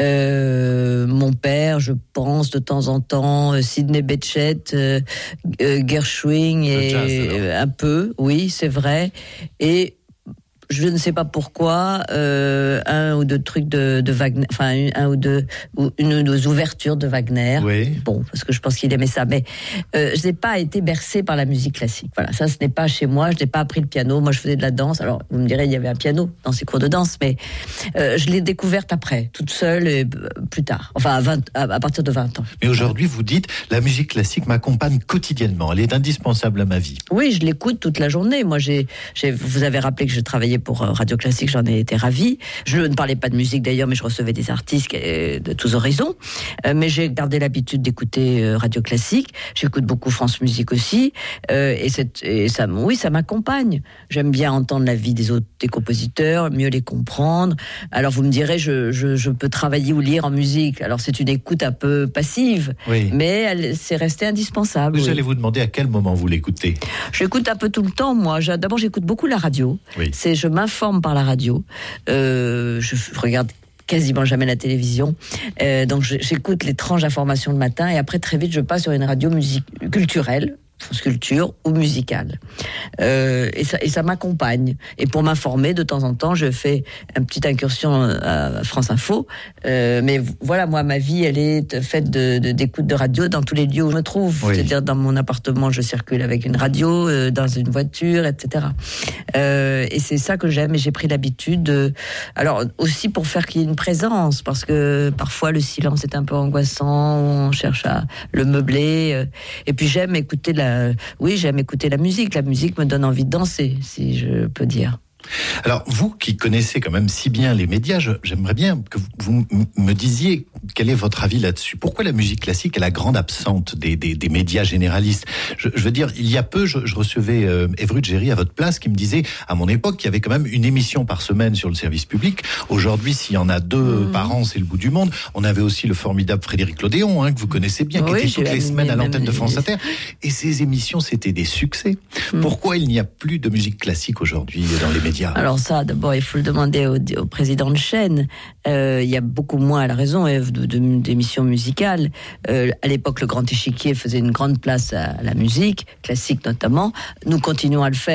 Euh, mon père, je pense, de temps en temps, euh, Sidney Bechet, euh, euh, Gershwin, et jazz, euh, un peu, oui, c'est vrai. Et je ne sais pas pourquoi, euh, un ou deux trucs de, de Wagner, enfin un ou deux, ou une ou deux ouvertures de Wagner. Oui. Bon, parce que je pense qu'il aimait ça, mais euh, je n'ai pas été bercée par la musique classique. Voilà, ça, ce n'est pas chez moi. Je n'ai pas appris le piano. Moi, je faisais de la danse. Alors, vous me direz, il y avait un piano dans ces cours de danse, mais euh, je l'ai découverte après, toute seule, et plus tard. Enfin, à, vingt, à, à partir de vingt ans. Mais aujourd'hui, vous dites, la musique classique m'accompagne quotidiennement. Elle est indispensable à ma vie. Oui, je l'écoute toute la journée. Moi, j'ai, j'ai vous avez rappelé que je travaillais pour Radio Classique, j'en ai été ravie. Je ne parlais pas de musique d'ailleurs, mais je recevais des artistes de tous horizons. Euh, mais j'ai gardé l'habitude d'écouter Radio Classique. J'écoute beaucoup France Musique aussi. Euh, et, cette, et ça, oui, ça m'accompagne. J'aime bien entendre la vie des autres, des compositeurs, mieux les comprendre. Alors vous me direz, je, je, je peux travailler ou lire en musique. Alors c'est une écoute un peu passive, oui. Mais elle, c'est resté indispensable. Oui. J'allais vous demander à quel moment vous l'écoutez. J'écoute un peu tout le temps, moi. D'abord, j'écoute beaucoup la radio. Oui. C'est, je m'informe par la radio. Euh, je regarde quasiment jamais la télévision. Euh, donc j'écoute les tranches d'informations le matin et après très vite je passe sur une radio musique culturelle, France Culture ou musicale. Euh, et ça, et ça m'accompagne. Et pour m'informer, de temps en temps, je fais une petite incursion à France Info. Euh, mais voilà, moi, ma vie, elle est faite de, de, d'écoute de radio dans tous les lieux où je me trouve. Oui. C'est-à-dire, dans mon appartement, je circule avec une radio, euh, dans une voiture, et cetera. Euh, et c'est ça que j'aime, et j'ai pris l'habitude de... Alors, aussi pour faire qu'il y ait une présence, parce que parfois, le silence est un peu angoissant, on cherche à le meubler. Euh, et puis, j'aime écouter la Euh, oui, j'aime écouter la musique. La musique me donne envie de danser, si je peux dire. Alors, vous qui connaissez quand même si bien les médias, je, j'aimerais bien que vous, vous m- me disiez quel est votre avis là-dessus. Pourquoi la musique classique est la grande absente des, des, des médias généralistes ? je, je veux dire, il y a peu, je, je recevais euh, Evru Djeri à votre place qui me disait, à mon époque, qu'il y avait quand même une émission par semaine sur le service public. Aujourd'hui, s'il y en a deux mmh. par an, c'est le bout du monde. On avait aussi le formidable Frédéric Lodéon, hein, que vous connaissez bien, qui oui, était toutes les semaines à l'antenne de France Inter. Et ces émissions, c'était des succès. Mmh. Pourquoi il n'y a plus de musique classique aujourd'hui dans les médias ? Alors ça, d'abord, il faut le demander au, au président de chaîne. Euh, il y a beaucoup moins, elle a raison, de, de, d'émissions musicales. Euh, à l'époque, le Grand Échiquier faisait une grande place à la musique, classique notamment. Nous continuons à le faire.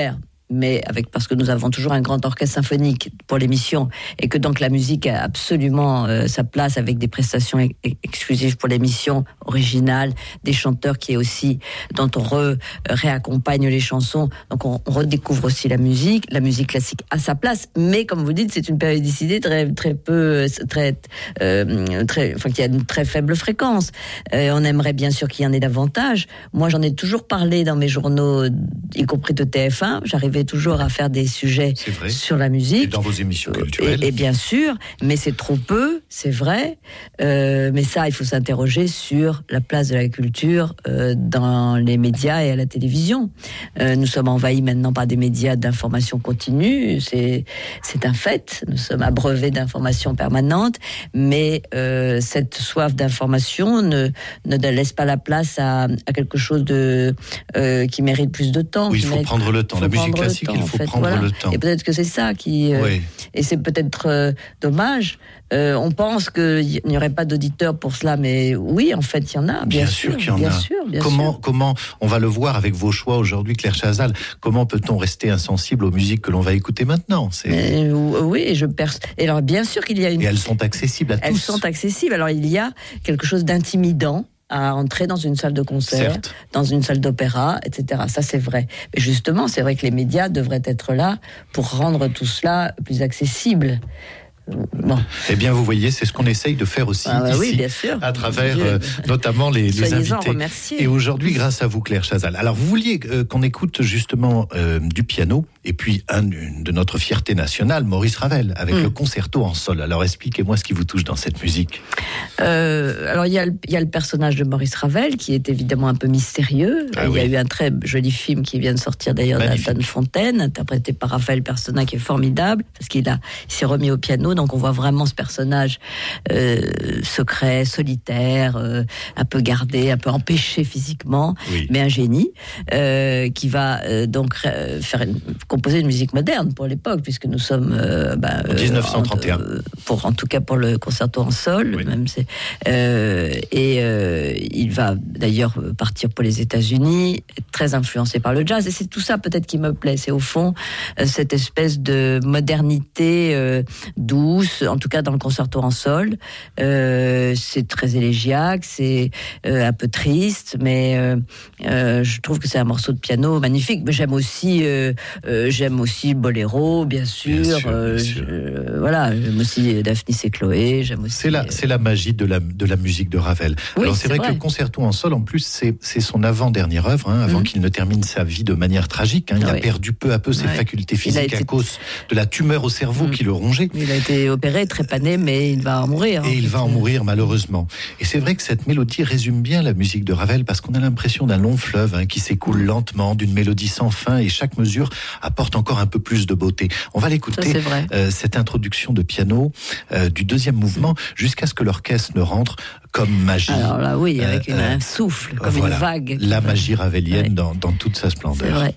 mais avec, parce que nous avons toujours un grand orchestre symphonique pour l'émission, et que donc la musique a absolument euh, sa place avec des prestations ex- exclusives pour l'émission originale, des chanteurs qui est aussi, dont on re, réaccompagne les chansons, donc on, on redécouvre aussi la musique, la musique classique a sa place, mais comme vous dites, c'est une périodicité très, très peu, très, euh, très, enfin, qui a une très faible fréquence. Euh, on aimerait bien sûr qu'il y en ait davantage. Moi, j'en ai toujours parlé dans mes journaux, y compris de T F un. J'arrivais toujours à faire des sujets sur la musique. Et dans vos émissions culturelles. Et, et bien sûr, mais c'est trop peu, c'est vrai. Euh, mais ça, il faut s'interroger sur la place de la culture euh, dans les médias et à la télévision. Euh, nous sommes envahis maintenant par des médias d'information continue, c'est, c'est un fait. Nous sommes abreuvés d'informations permanentes, mais euh, cette soif d'information ne, ne laisse pas la place à, à quelque chose de, euh, qui mérite plus de temps. Oui, il faut mérite, prendre le temps. La musique classique, temps, il faut en fait, prendre voilà. le temps. Et peut-être que c'est ça qui... Euh, oui. Et c'est peut-être euh, dommage. Euh, on pense qu'il n'y aurait pas d'auditeurs pour cela, mais oui, en fait, il y en a. Bien, bien sûr, sûr qu'il y en bien a. Sûr, bien comment, sûr. comment, on va le voir avec vos choix aujourd'hui, Claire Chazal, comment peut-on rester insensible aux musiques que l'on va écouter maintenant? C'est... Mais, oui, je perce. Et alors, bien sûr qu'il y a une... Et elles sont accessibles à tous. Elles sont accessibles. Alors, il y a quelque chose d'intimidant à entrer dans une salle de concert, Certes. dans une salle d'opéra, et cetera. Ça, c'est vrai. Mais justement, c'est vrai que les médias devraient être là pour rendre tout cela plus accessible. Bon. Eh bien, vous voyez, c'est ce qu'on essaye de faire aussi ah bah ici, oui, bien sûr. à travers euh, notamment les, les invités. Remerciés. Et aujourd'hui, grâce à vous, Claire Chazal. Alors, vous vouliez euh, qu'on écoute justement euh, du piano, et puis un, une de notre fierté nationale, Maurice Ravel, avec mm. le concerto en sol. Alors, expliquez-moi ce qui vous touche dans cette musique. Euh, alors, il y, y a le personnage de Maurice Ravel, qui est évidemment un peu mystérieux. Ah, il oui. y a eu un très joli film qui vient de sortir d'ailleurs d'Anne Fontaine, interprété par Raphaël Persona, qui est formidable, parce qu'il a, il s'est remis au piano. Donc on voit vraiment ce personnage euh, secret, solitaire, euh, un peu gardé, un peu empêché physiquement, oui. mais un génie, euh, qui va euh, donc euh, faire une, composer une musique moderne pour l'époque, puisque nous sommes euh, bah, en dix-neuf cent trente et un. Euh, pour en tout cas pour le concerto en sol, oui. même c'est euh, et euh, il va d'ailleurs partir pour les États-Unis, très influencé par le jazz, et c'est tout ça peut-être qui me plaît. C'est au fond euh, cette espèce de modernité euh, douce. En tout cas dans le concerto en sol, euh, c'est très élégiaque, c'est euh, un peu triste, mais euh, euh, je trouve que c'est un morceau de piano magnifique. Mais j'aime aussi, euh, euh, j'aime aussi Boléro, bien sûr. Bien sûr, euh, bien sûr. Je, voilà, j'aime aussi Daphnis et Chloé. J'aime aussi. C'est la, c'est la magie de la de la musique de Ravel. Oui, Alors c'est, c'est vrai, vrai que le concerto en sol, en plus, c'est c'est son avant-dernière œuvre, hein, avant mmh. qu'il ne termine sa vie de manière tragique. Hein. Il oui. a perdu peu à peu ses oui. facultés physiques été... à cause de la tumeur au cerveau mmh. qui le rongeait. Il a été opéré, trépané, mais il va en mourir. Et en il fait. va en mourir, malheureusement. Et c'est vrai que cette mélodie résume bien la musique de Ravel, parce qu'on a l'impression d'un long fleuve hein, qui s'écoule lentement, d'une mélodie sans fin, et chaque mesure apporte encore un peu plus de beauté. On va l'écouter, Ça, c'est vrai. Euh, cette introduction de piano euh, du deuxième mouvement, jusqu'à ce que l'orchestre ne rentre comme magie. Alors là, oui, avec euh, une, un souffle, comme voilà, une vague. La magie ravelienne ouais. dans, dans toute sa splendeur. C'est vrai.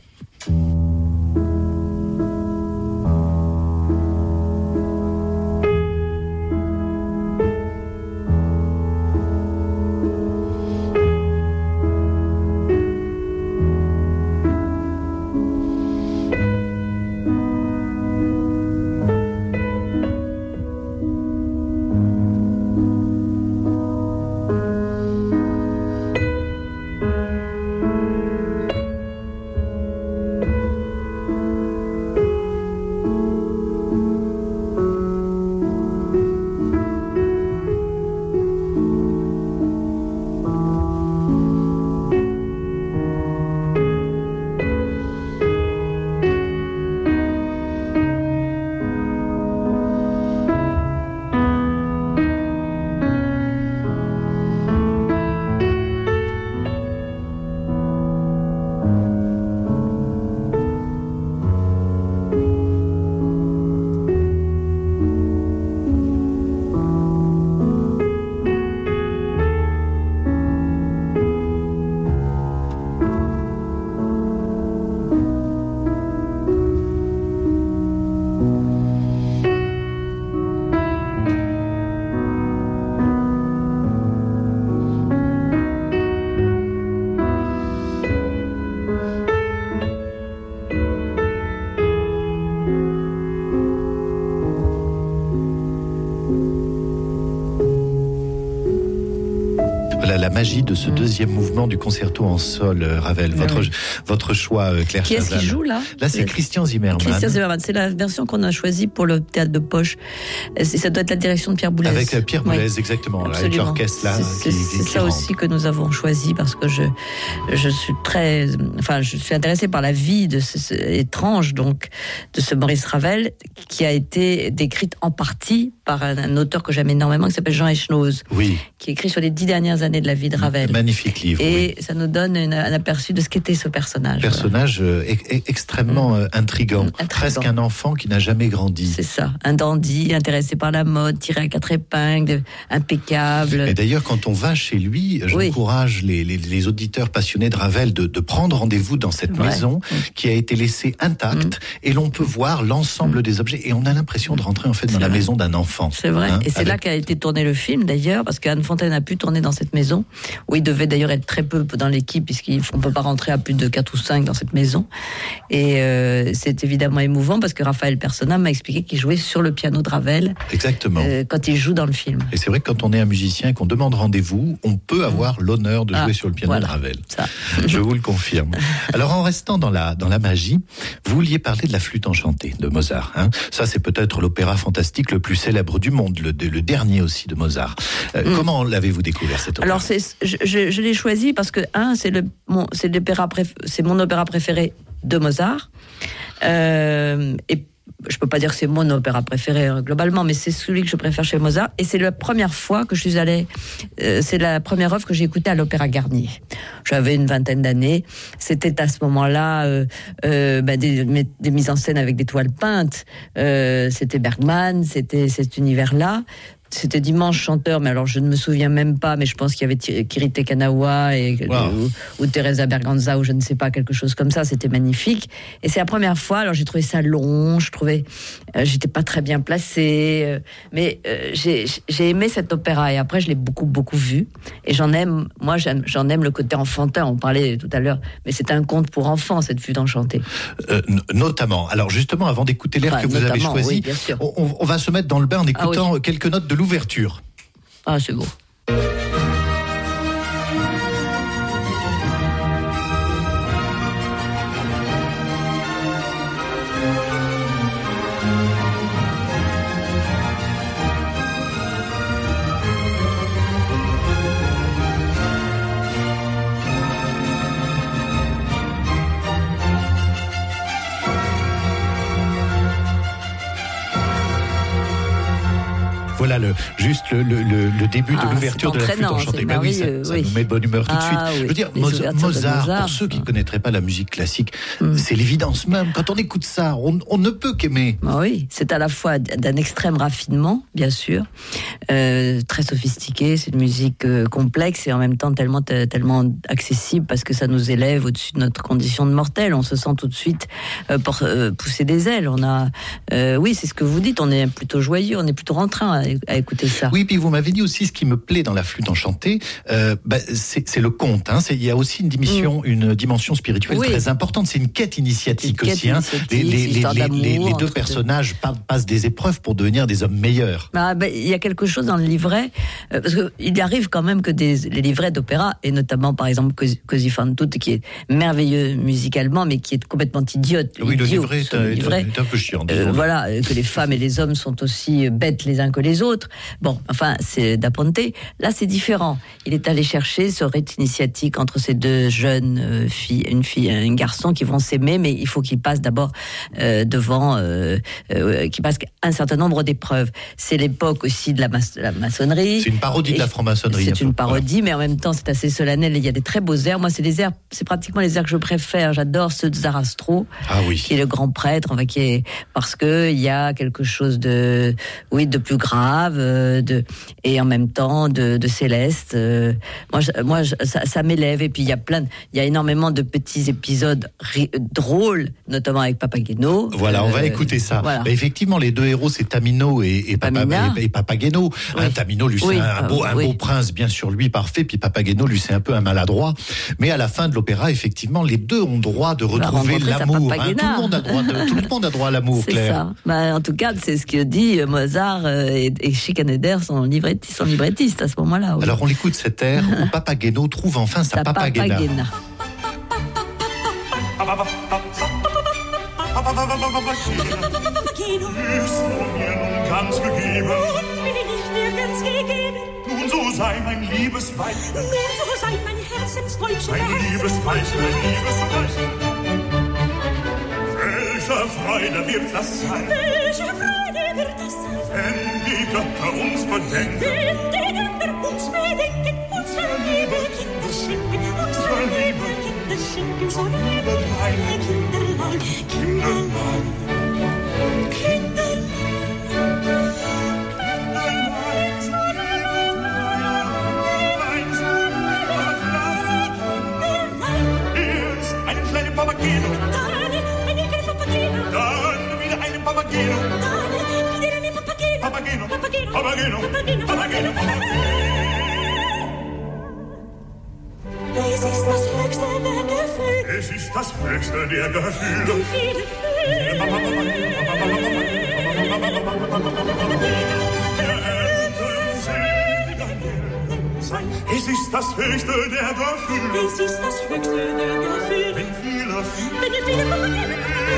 la, la magie de ce mmh. deuxième mouvement du concerto en sol, euh, Ravel. Votre, oui. votre choix, euh, Claire Qui est-ce Chazal. qui joue là Là, c'est Christian Zimmermann. Christian Zimmermann, c'est la version qu'on a choisie pour le théâtre de poche. Ça doit être la direction de Pierre Boulez. Avec euh, Pierre Boulez, oui. exactement, là, avec l'orchestre là. C'est, qui, c'est qui ça rentre. Aussi que nous avons choisi parce que je, je suis très, enfin, je suis intéressée par la vie de ce, ce, étrange donc de ce Maurice Ravel qui a été décrite en partie par un, un auteur que j'aime énormément qui s'appelle Jean Echnoz, oui. qui écrit sur les dix dernières années de la vie de Ravel. Magnifique livre. Et oui. ça nous donne une, un aperçu de ce qu'était ce personnage. Personnage euh, e- extrêmement mmh. intriguant. intriguant, presque un enfant qui n'a jamais grandi. C'est ça, un dandy intéressé par la mode, tiré à quatre épingles, impeccable. Et d'ailleurs, quand on va chez lui, j'encourage oui. les, les, les auditeurs passionnés de Ravel de, de prendre rendez-vous dans cette ouais. maison mmh. qui a été laissée intacte mmh. et l'on peut voir l'ensemble mmh. des objets et on a l'impression de rentrer en fait dans c'est la vrai. maison d'un enfant. C'est vrai. Hein, et c'est avec... là qu'a été tourné le film d'ailleurs, parce qu'Anne Fontaine a pu tourner dans cette maison où il devait d'ailleurs être très peu dans l'équipe puisqu'on ne peut pas rentrer à plus de quatre ou cinq dans cette maison. Et euh, c'est évidemment émouvant parce que Raphaël Persona m'a expliqué qu'il jouait sur le piano de Ravel. Exactement. Euh, quand il joue dans le film. Et c'est vrai que quand on est un musicien et qu'on demande rendez-vous, on peut avoir l'honneur de jouer ah, sur le piano voilà, de Ravel. Ça. Je vous le confirme. Alors en restant dans la, dans la magie, vous vouliez parler de la flûte enchantée de Mozart. Hein. Ça c'est peut-être l'opéra fantastique le plus célèbre du monde, le, le dernier aussi de Mozart. Euh, mm. Comment l'avez-vous découvert cet opéra ? Alors c'est, je, je, je l'ai choisi parce que un, c'est, le, mon, c'est, l'opéra préf, c'est mon opéra préféré de Mozart. Euh, et je peux pas dire que c'est mon opéra préféré euh, globalement, mais c'est celui que je préfère chez Mozart. Et c'est la première fois que je suis allée, euh, c'est la première œuvre que j'ai écoutée à l'Opéra Garnier. J'avais une vingtaine d'années. C'était à ce moment-là euh, euh, bah, des, des mises en scène avec des toiles peintes. Euh, c'était Bergman, c'était cet univers-là. C'était Dimanche Chanteur, mais alors je ne me souviens même pas, mais je pense qu'il y avait Kirite Kanawa et, wow. ou, ou Teresa Berganza ou je ne sais pas, quelque chose comme ça. C'était magnifique. Et c'est la première fois, alors j'ai trouvé ça long, je trouvais, euh, j'étais pas très bien placée, euh, mais euh, j'ai, j'ai aimé cet opéra et après je l'ai beaucoup, beaucoup vu. Et j'en aime, moi j'aime, j'en aime le côté enfantin, on parlait tout à l'heure, mais c'est un conte pour enfants, cette flûte enchantée. Euh, notamment. Alors justement, avant d'écouter l'air enfin, que vous avez choisi, oui, on, on va se mettre dans le bain en écoutant ah, oui. quelques notes de l'ouverture. Ah, c'est beau. Voilà le, juste le, le, le début de ah, l'ouverture de la flûte enchantée. Ben oui, ça, ça oui. nous met de bonne humeur tout de suite. Ah, oui. Je veux dire, Mozart, Mozart, pour ceux qui ne connaîtraient pas la musique classique, mm. c'est l'évidence même. Quand on écoute ça, on, on ne peut qu'aimer. Ah oui, c'est à la fois d'un extrême raffinement, bien sûr, euh, très sophistiqué. C'est une musique euh, complexe et en même temps tellement, tellement accessible parce que ça nous élève au-dessus de notre condition de mortel. On se sent tout de suite euh, pour, euh, pousser des ailes. On a, euh, oui, c'est ce que vous dites. On est plutôt joyeux, on est plutôt rentrant à, à écouter ça. Oui, puis vous m'avez dit aussi ce qui me plaît dans la flûte enchantée, euh, bah, c'est, c'est le conte. Hein, c'est, il y a aussi une dimension, mm. une dimension spirituelle oui. très importante. C'est une quête initiatique une aussi. Quête hein. initiatique, les, les, les, les, les deux personnages de... passent des épreuves pour devenir des hommes meilleurs. Ah, bah, il y a quelque chose dans le livret, euh, parce qu'il arrive quand même que des, les livrets d'opéra, et notamment par exemple Così, Così fan tutte, qui est merveilleux musicalement, mais qui est complètement idiote. Oui, idiot, le livret est, le livret, est un peu chiant. Euh, voilà, que les femmes et les hommes sont aussi bêtes les uns que les autres. Bon, enfin, c'est Da Ponte. Là, c'est différent. Il est allé chercher ce rite initiatique entre ces deux jeunes euh, filles, une fille et un garçon qui vont s'aimer, mais il faut qu'ils passent d'abord euh, devant, euh, euh, qu'ils passent un certain nombre d'épreuves. C'est l'époque aussi de la, ma- la maçonnerie. C'est une parodie et de la franc-maçonnerie. C'est une parodie, voilà. Mais en même temps, c'est assez solennel. Il y a des très beaux airs. Moi, c'est les airs, c'est pratiquement les airs que je préfère. J'adore ceux de Zarastro, ah oui. qui est le grand prêtre, enfin, qui est parce que il y a quelque chose de, oui, de plus grave. De, et en même temps de, de céleste. Euh, moi, je, moi je, ça, ça m'élève. Et puis il y a plein, de, il y a énormément de petits épisodes ri, drôles, notamment avec Papageno. Voilà, euh, on va écouter ça. Voilà. Bah, effectivement, les deux héros, c'est Tamino et, et, Papa, et, et Papageno. Oui. Hein, Tamino, lui, c'est oui. un, beau, un oui. beau prince, bien sûr, lui, parfait. Puis Papageno, lui, c'est un peu un maladroit. Mais à la fin de l'opéra, effectivement, les deux ont droit de retrouver l'amour. Hein, tout le monde a droit, de, tout le monde a droit à l'amour, c'est Claire. Ça. Bah, en tout cas, c'est ce que dit Mozart. Euh, et et Schikaneder sont librettistes, sont librettistes à ce moment-là. Oui. Alors on l'écoute cet air où Papageno trouve enfin sa, sa Papagena. Papagena. Nun so sei mein liebes Weib, nun so sei mein Herzensweibchen, mein liebes Weibchen, mein liebes Weibchen. Welche Freude wird das sein? Welche Freude wird das sein? Wenn die Götter uns bedenken, wenn die Götter uns bedenken, unsere liebe Kinder schenken, unsere liebe Kinder schenken, so liebe kleine Kinderlein, Kinderlein, Kinderlein. Papageno, dann wieder einen Papageno, dann wieder einen Papageno, Papageno, Papageno, Papageno, Papageno, Papageno. Es ist das höchste der Gefühle. Es ist das höchste der Gefühle. Denn viele Es ist das höchste der Gefühle. Es ist das höchste der Gefühle. Wenn viele fühlen. Wenn viele Papageno.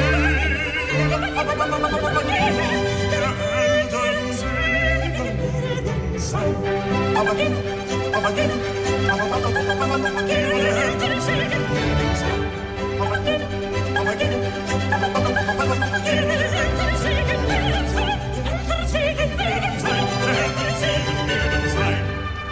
Der Eltern segen werden sein. Papageno, Papageno, Papageno, der Eltern segen werden sein. Papageno, Papageno, Papageno, der Eltern segen werden sein. Der Eltern segen werden sein. Der Eltern segen werden sein.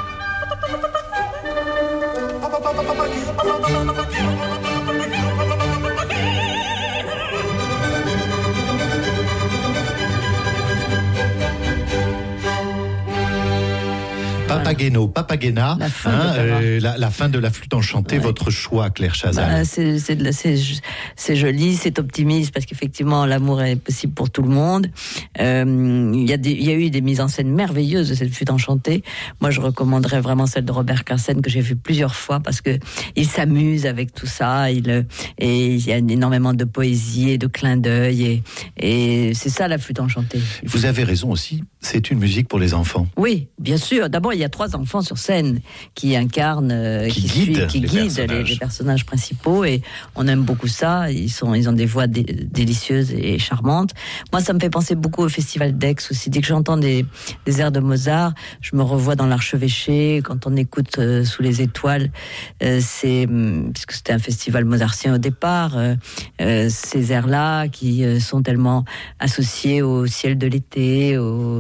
Papageno, Papagena, la fin, hein, de euh, la, la fin de la flûte enchantée, ouais. Votre choix, Claire Chazal. Bah, c'est, c'est, c'est, c'est joli, c'est optimiste, parce qu'effectivement, l'amour est possible pour tout le monde. Euh, il y a des, il y a eu des mises en scène merveilleuses de cette flûte enchantée. Moi, je recommanderais vraiment celle de Robert Carsen, que j'ai vue plusieurs fois, parce que il s'amuse avec tout ça, il, et il y a énormément de poésie et de clins d'œil, et, et c'est ça, la flûte enchantée. Vous avez raison aussi, c'est une musique pour les enfants. Oui, bien sûr. D'abord, il y a trois enfants sur scène qui incarnent, euh, qui, qui guident, suivent, qui les, guident personnages. Les, les personnages principaux, et on aime beaucoup ça. Ils sont, ils ont des voix dé, délicieuses et charmantes. Moi, ça me fait penser beaucoup au Festival d'Aix aussi. Dès que j'entends des, des airs de Mozart, je me revois dans l'Archevêché. Quand on écoute euh, Sous les étoiles, euh, c'est puisque c'était un festival mozartien au départ, euh, euh, ces airs-là qui euh, sont tellement associés au ciel de l'été. Au,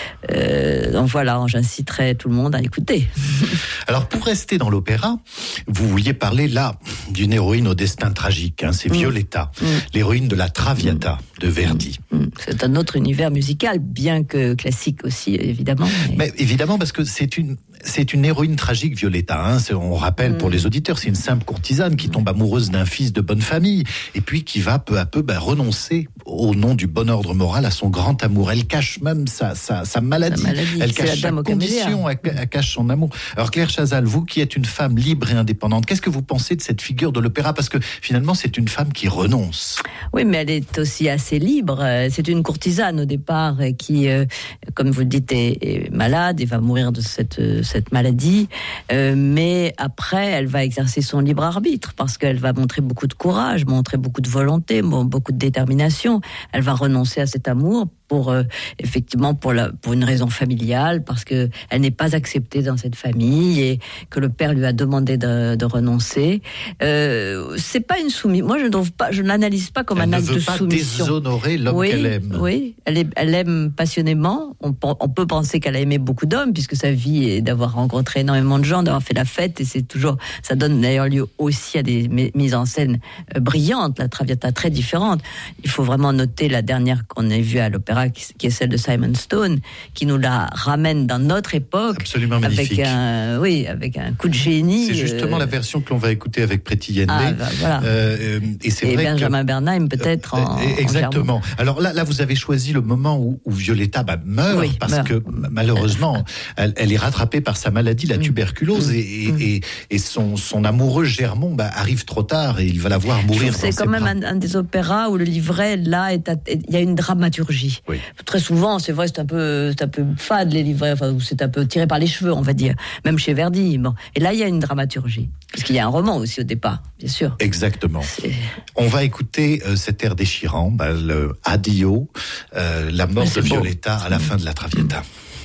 euh, donc voilà, j'inciterai tout le monde à écouter. Alors, pour rester dans l'opéra, vous vouliez parler là d'une héroïne au destin tragique. Hein, c'est mmh. Violetta, mmh. l'héroïne de la Traviata mmh. de Verdi. Mmh. C'est un autre univers musical, bien que classique aussi, évidemment. Mais, mais évidemment, parce que c'est une c'est une héroïne tragique, Violetta. Hein, c'est, on rappelle mmh. pour les auditeurs, c'est une simple courtisane qui tombe amoureuse d'un fils de bonne famille et puis qui va peu à peu bah, renoncer au nom du bon ordre moral à son grand amour. Elle cache même sa sa, sa maladie. maladie. Elle cache sa condition. Elle, elle cache son amour. Alors Claire Chazal, vous qui êtes une femme libre et indépendante, qu'est-ce que vous pensez de cette figure de l'opéra ? Parce que finalement, c'est une femme qui renonce. Oui, mais elle est aussi assez libre. C'est une courtisane au départ qui, euh, comme vous le dites, est, est malade et va mourir de cette, cette maladie. Euh, mais après, elle va exercer son libre arbitre parce qu'elle va montrer beaucoup de courage, montrer beaucoup de volonté, beaucoup de détermination. Elle va renoncer à cet amour pour euh, effectivement pour la pour une raison familiale, parce que elle n'est pas acceptée dans cette famille et que le père lui a demandé de, de renoncer. Euh, c'est pas une soumission. Moi, je ne trouve pas, je l'analyse pas comme elle un acte de soumission. Elle ne veut pas déshonorer l'homme oui, qu'elle aime. Oui, elle, est, elle aime passionnément. On, on peut penser qu'elle a aimé beaucoup d'hommes, puisque sa vie est d'avoir rencontré énormément de gens, d'avoir fait la fête, et c'est toujours, ça donne d'ailleurs lieu aussi à des mises en scène brillantes, la Traviata très différente. Il faut vraiment noter la dernière qu'on a vue à l'opéra, qui est celle de Simon Stone, qui nous la ramène dans notre époque. Absolument magnifique. Avec un, oui, avec un coup de génie. C'est justement euh... la version que l'on va écouter avec Preti Yende. Ah, bah, voilà. euh, et c'est et vrai Benjamin que... Bernheim peut-être. En, Exactement. En Alors là, là, vous avez choisi le moment où, où Violetta bah, meurt, oui, parce meurt. que malheureusement, elle, elle est rattrapée par sa maladie, la tuberculose, mmh. et, et, et son, son amoureux Germont bah, arrive trop tard et il va la voir mourir. C'est quand même un, un des opéras où le livret, là, il y a une dramaturgie. Oui. Très souvent, c'est vrai, c'est un peu, c'est un peu fade les livrets, enfin, c'est un peu tiré par les cheveux, on va dire. Même chez Verdi. Bon. Et là, il y a une dramaturgie, parce qu'il y a un roman aussi au départ, bien sûr. Exactement. C'est... On va écouter euh, cet air déchirant, bah, le Addio, euh, la mort Mais de beau. Violetta à la fin de la Traviata.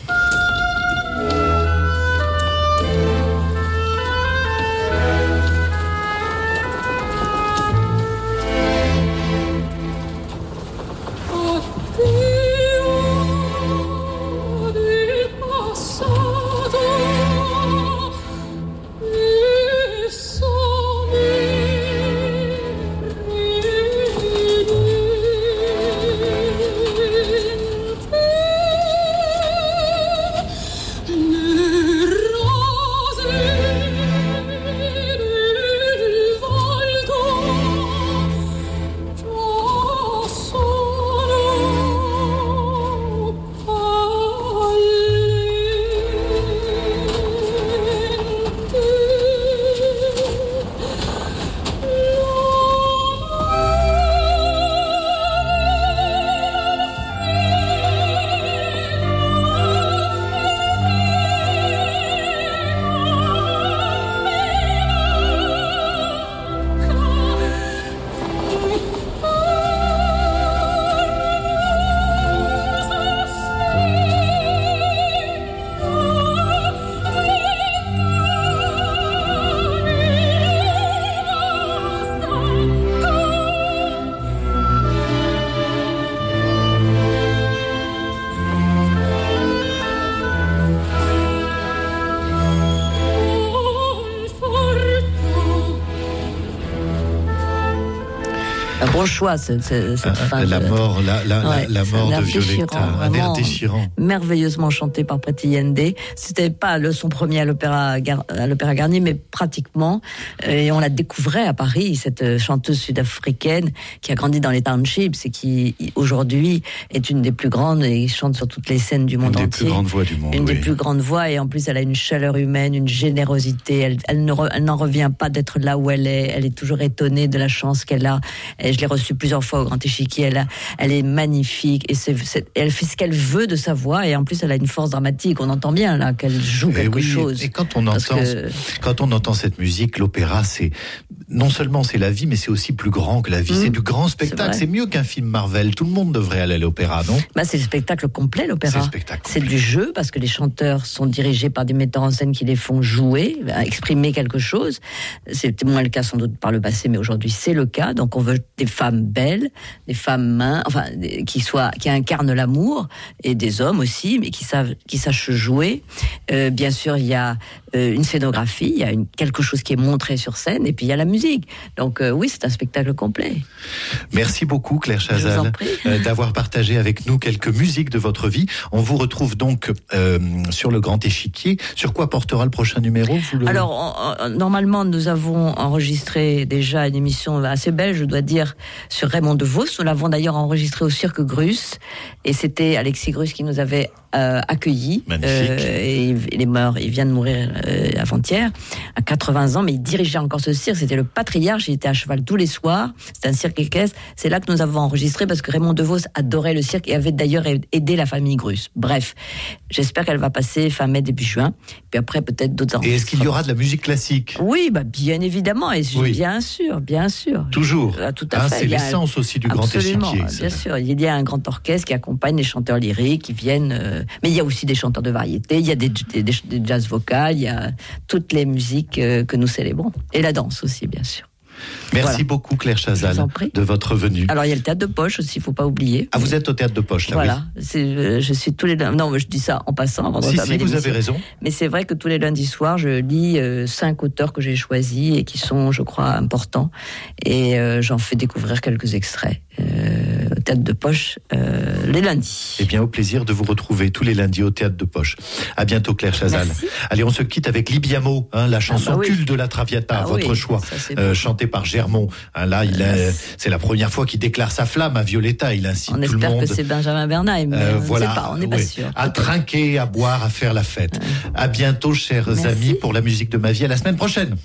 Un bon choix, cette, cette, cette fin. La de... mort, la, la, ouais, la mort de Violetta, un air déchirant. Merveilleusement chanté par Preti Yende. C'était pas le son premier à l'opéra, à l'opéra Garnier, mais pratiquement. Et on la découvrait à Paris, cette chanteuse sud-africaine qui a grandi dans les townships et qui, aujourd'hui, est une des plus grandes et chante sur toutes les scènes du monde entier. Une des plus grandes voix du monde. Une oui. des plus grandes voix, et en plus, elle a une chaleur humaine, une générosité. Elle, elle, ne re, elle n'en revient pas d'être là où elle est. Elle est toujours étonnée de la chance qu'elle a. Et je l'ai reçue plusieurs fois au Grand Échiquier. Elle, a, elle est magnifique et c'est, c'est, elle fait ce qu'elle veut de sa voix. Et en plus, elle a une force dramatique. On entend bien là qu'elle joue et quelque oui, chose. Et quand on entend, que... quand on entend cette musique, l'opéra, c'est non seulement c'est la vie, mais c'est aussi plus grand que la vie. Mmh. C'est du grand spectacle. C'est, c'est mieux qu'un film Marvel. Tout le monde devrait aller à l'opéra, non ? Bah, c'est le spectacle complet, l'opéra. C'est, le spectacle c'est complet. du jeu, parce que les chanteurs sont dirigés par des metteurs en scène qui les font jouer, exprimer quelque chose. C'était moins le cas sans doute par le passé, mais aujourd'hui c'est le cas. Donc on veut des femmes belles, des femmes minces, enfin qui soient, qui incarnent l'amour, et des hommes aussi, mais qui savent, qui sachent jouer. Euh, bien sûr, il y a euh, une scénographie, il y a une, quelque chose qui est montré sur scène, et puis il y a la musique. Donc euh, oui, c'est un spectacle complet. Merci beaucoup Claire Chazal euh, d'avoir partagé avec nous quelques musiques de votre vie. On vous retrouve donc euh, sur le Grand Échiquier. Sur quoi portera le prochain numéro vous le... Alors on, on, normalement nous avons enregistré déjà une émission assez belle, je dois dire, sur Raymond DeVos. Nous l'avons d'ailleurs enregistré au Cirque Grus, et c'était Alexis Grus qui nous avait euh, accueillis. Magnifique. Euh, et il est mort, il vient de mourir euh, avant-hier, à quatre-vingts ans, mais il dirigeait encore ce cirque. C'était le patriarche, il était à cheval tous les soirs. C'était un cirque équestre. C'est là que nous avons enregistré, parce que Raymond DeVos adorait le cirque et avait d'ailleurs aidé la famille Grus. Bref, j'espère qu'elle va passer fin mai, début juin. Puis après, peut-être d'autres Et est-ce qu'il y aura de la musique classique ? Oui, bah, bien évidemment. Et oui. Bien sûr, bien sûr. Toujours. Ah, tout à ah, fait. C'est l'essence aussi du Grand Échiquier. Absolument, bien sûr. Il y a un grand orchestre qui accompagne les chanteurs lyriques qui viennent. Euh, mais il y a aussi des chanteurs de variété, il y a des, des, des jazz vocales, il y a toutes les musiques euh, que nous célébrons. Et la danse aussi, bien sûr. Merci voilà. beaucoup Claire Chazal de votre venue. Alors il y a le théâtre de Poche aussi, il ne faut pas oublier. Ah, vous êtes au théâtre de Poche là? Voilà, oui. c'est, euh, je suis tous les lundis. Non, je dis ça en passant avant de Si, si, vous avez raison. Mais c'est vrai que tous les lundis soirs, je lis euh, cinq auteurs que j'ai choisis et qui sont, je crois, importants. Et euh, j'en fais découvrir quelques extraits euh, au théâtre de Poche euh, les lundis. Eh bien, au plaisir de vous retrouver tous les lundis au théâtre de Poche. À bientôt Claire Chazal. Merci. Allez, on se quitte avec Libiamo, hein, la chanson ah bah oui. culte de la Traviata, ah votre oui, choix, ça, euh, chanté par Germont. Hein, là, il a, c'est la première fois qu'il déclare sa flamme à Violetta. Il incite on tout le monde. On espère que c'est Benjamin Bernheim, mais euh, on voilà, ne sait pas, on n'est oui, pas sûr. à trinquer, à boire, à faire la fête. Ouais. À bientôt, chers Merci. amis, pour la musique de ma vie. À la semaine prochaine.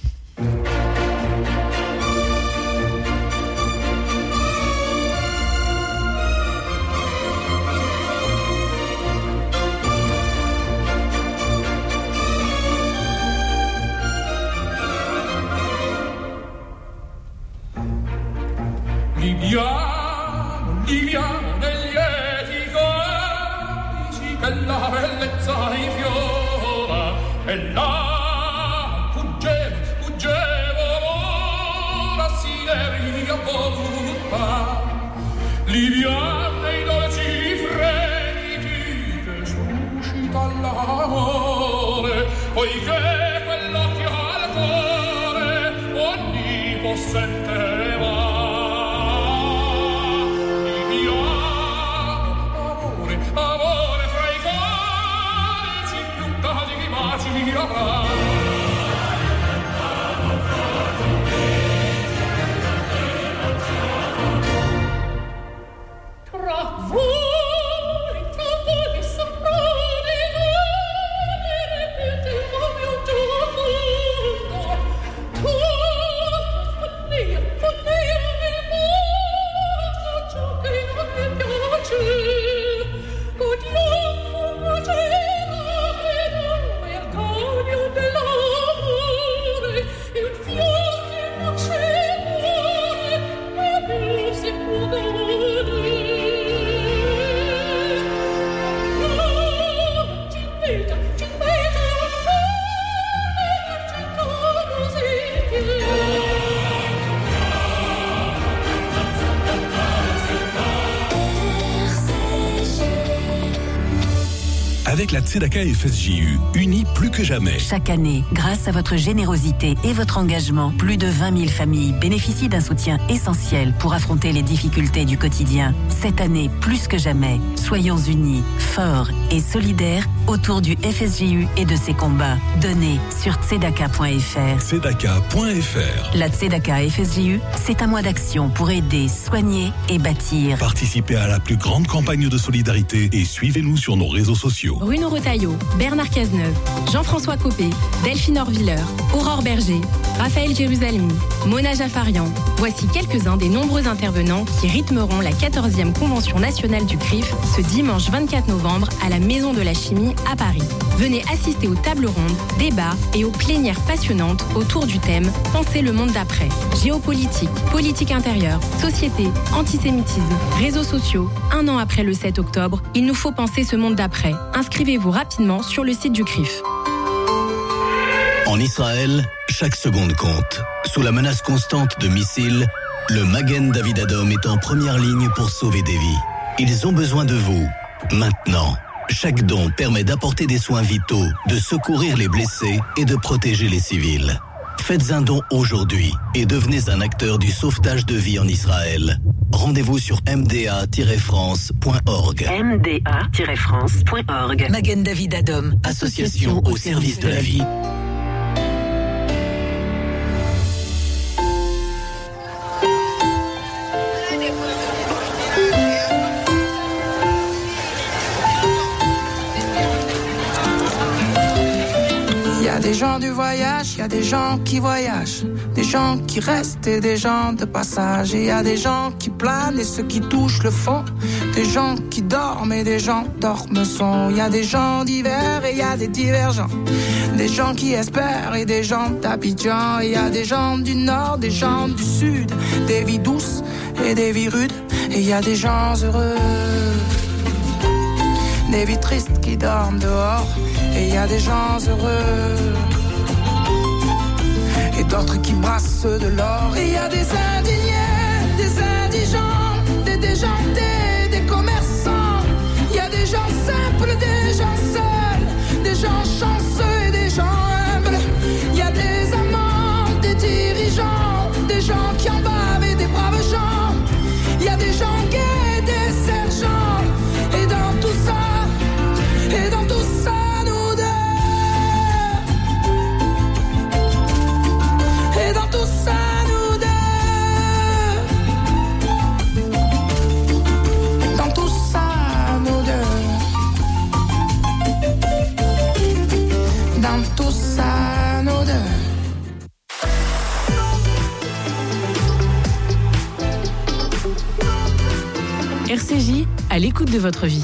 bellezza infiora e là fuggevo, fuggevo ora si levi a voluta liviane i dolci fremiti che suscita l'amore poiché quell'occhio al cuore onnipotente va. Amore fra i corici più caldi che baci avrà. Tra voi, tra voi saprò di vedere il mio gioco. Tu, follia, follia nel mondo, ciò che non mi piace. Avec la Tzedaka F S J U, unis plus que jamais. Chaque année, grâce à votre générosité et votre engagement, plus de vingt mille familles bénéficient d'un soutien essentiel pour affronter les difficultés du quotidien. Cette année, plus que jamais, soyons unis, forts et solidaires autour du F S J U et de ses combats. Donnez sur tzedaka point f r. tzedaka point f r. La Tzedaka F S J U, c'est un mois d'action pour aider, soigner et bâtir. Participez à la plus grande campagne de solidarité et suivez-nous sur nos réseaux sociaux. Bruno Retailleau, Bernard Cazeneuve, Jean-François Copé, Delphine Orviller, Aurore Berger, Raphaël Jérusalemi, Mona Jaffarian. Voici quelques-uns des nombreux intervenants qui rythmeront la quatorzième Convention nationale du C R I F ce dimanche vingt-quatre novembre à la Maison de la Chimie à Paris. Venez assister aux tables rondes, débats et aux plénières passionnantes autour du thème « Penser le monde d'après ». Géopolitique, politique intérieure, société, antisémitisme, réseaux sociaux. Un an après le sept octobre, il nous faut penser ce monde d'après. Inscrivez-vous rapidement sur le site du C R I F. En Israël, chaque seconde compte. Sous la menace constante de missiles, le Magen David Adom est en première ligne pour sauver des vies. Ils ont besoin de vous, maintenant. Chaque don permet d'apporter des soins vitaux, de secourir les blessés et de protéger les civils. Faites un don aujourd'hui et devenez un acteur du sauvetage de vie en Israël. Rendez-vous sur m d a tiret france point org. m d a tiret france point org. Magen David Adom, association au service de la vie. Il y a des gens du voyage, il y a des gens qui voyagent, des gens qui restent et des gens de passage. Et il y a des gens qui planent et ceux qui touchent le fond, des gens qui dorment et des gens dorment son. Il y a des gens divers et il y a des divergents, des gens qui espèrent et des gens d'Abidjan. Il y a des gens du nord, des gens du sud, des vies douces et des vies rudes. Et il y a des gens heureux, des vies tristes qui dorment dehors. Et il y a des gens heureux et d'autres qui brassent de l'or. Et il y a des indignés, des indigents, des déjantés, des commerçants. Il y a des gens simples, des gens seuls, des gens chanceux et des gens humbles. Il y a des amants, des dirigeants, des gens qui en bavent et des braves gens. Il y a des gens gays, des sergents. Et dans tout ça, et dans tout ça, et dans tout ça, nous deux. Dans tout ça, nous deux. Dans tout ça, nous deux. R C J, à l'écoute de votre vie.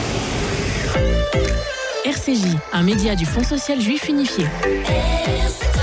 R C J, un média du Fonds social juif unifié.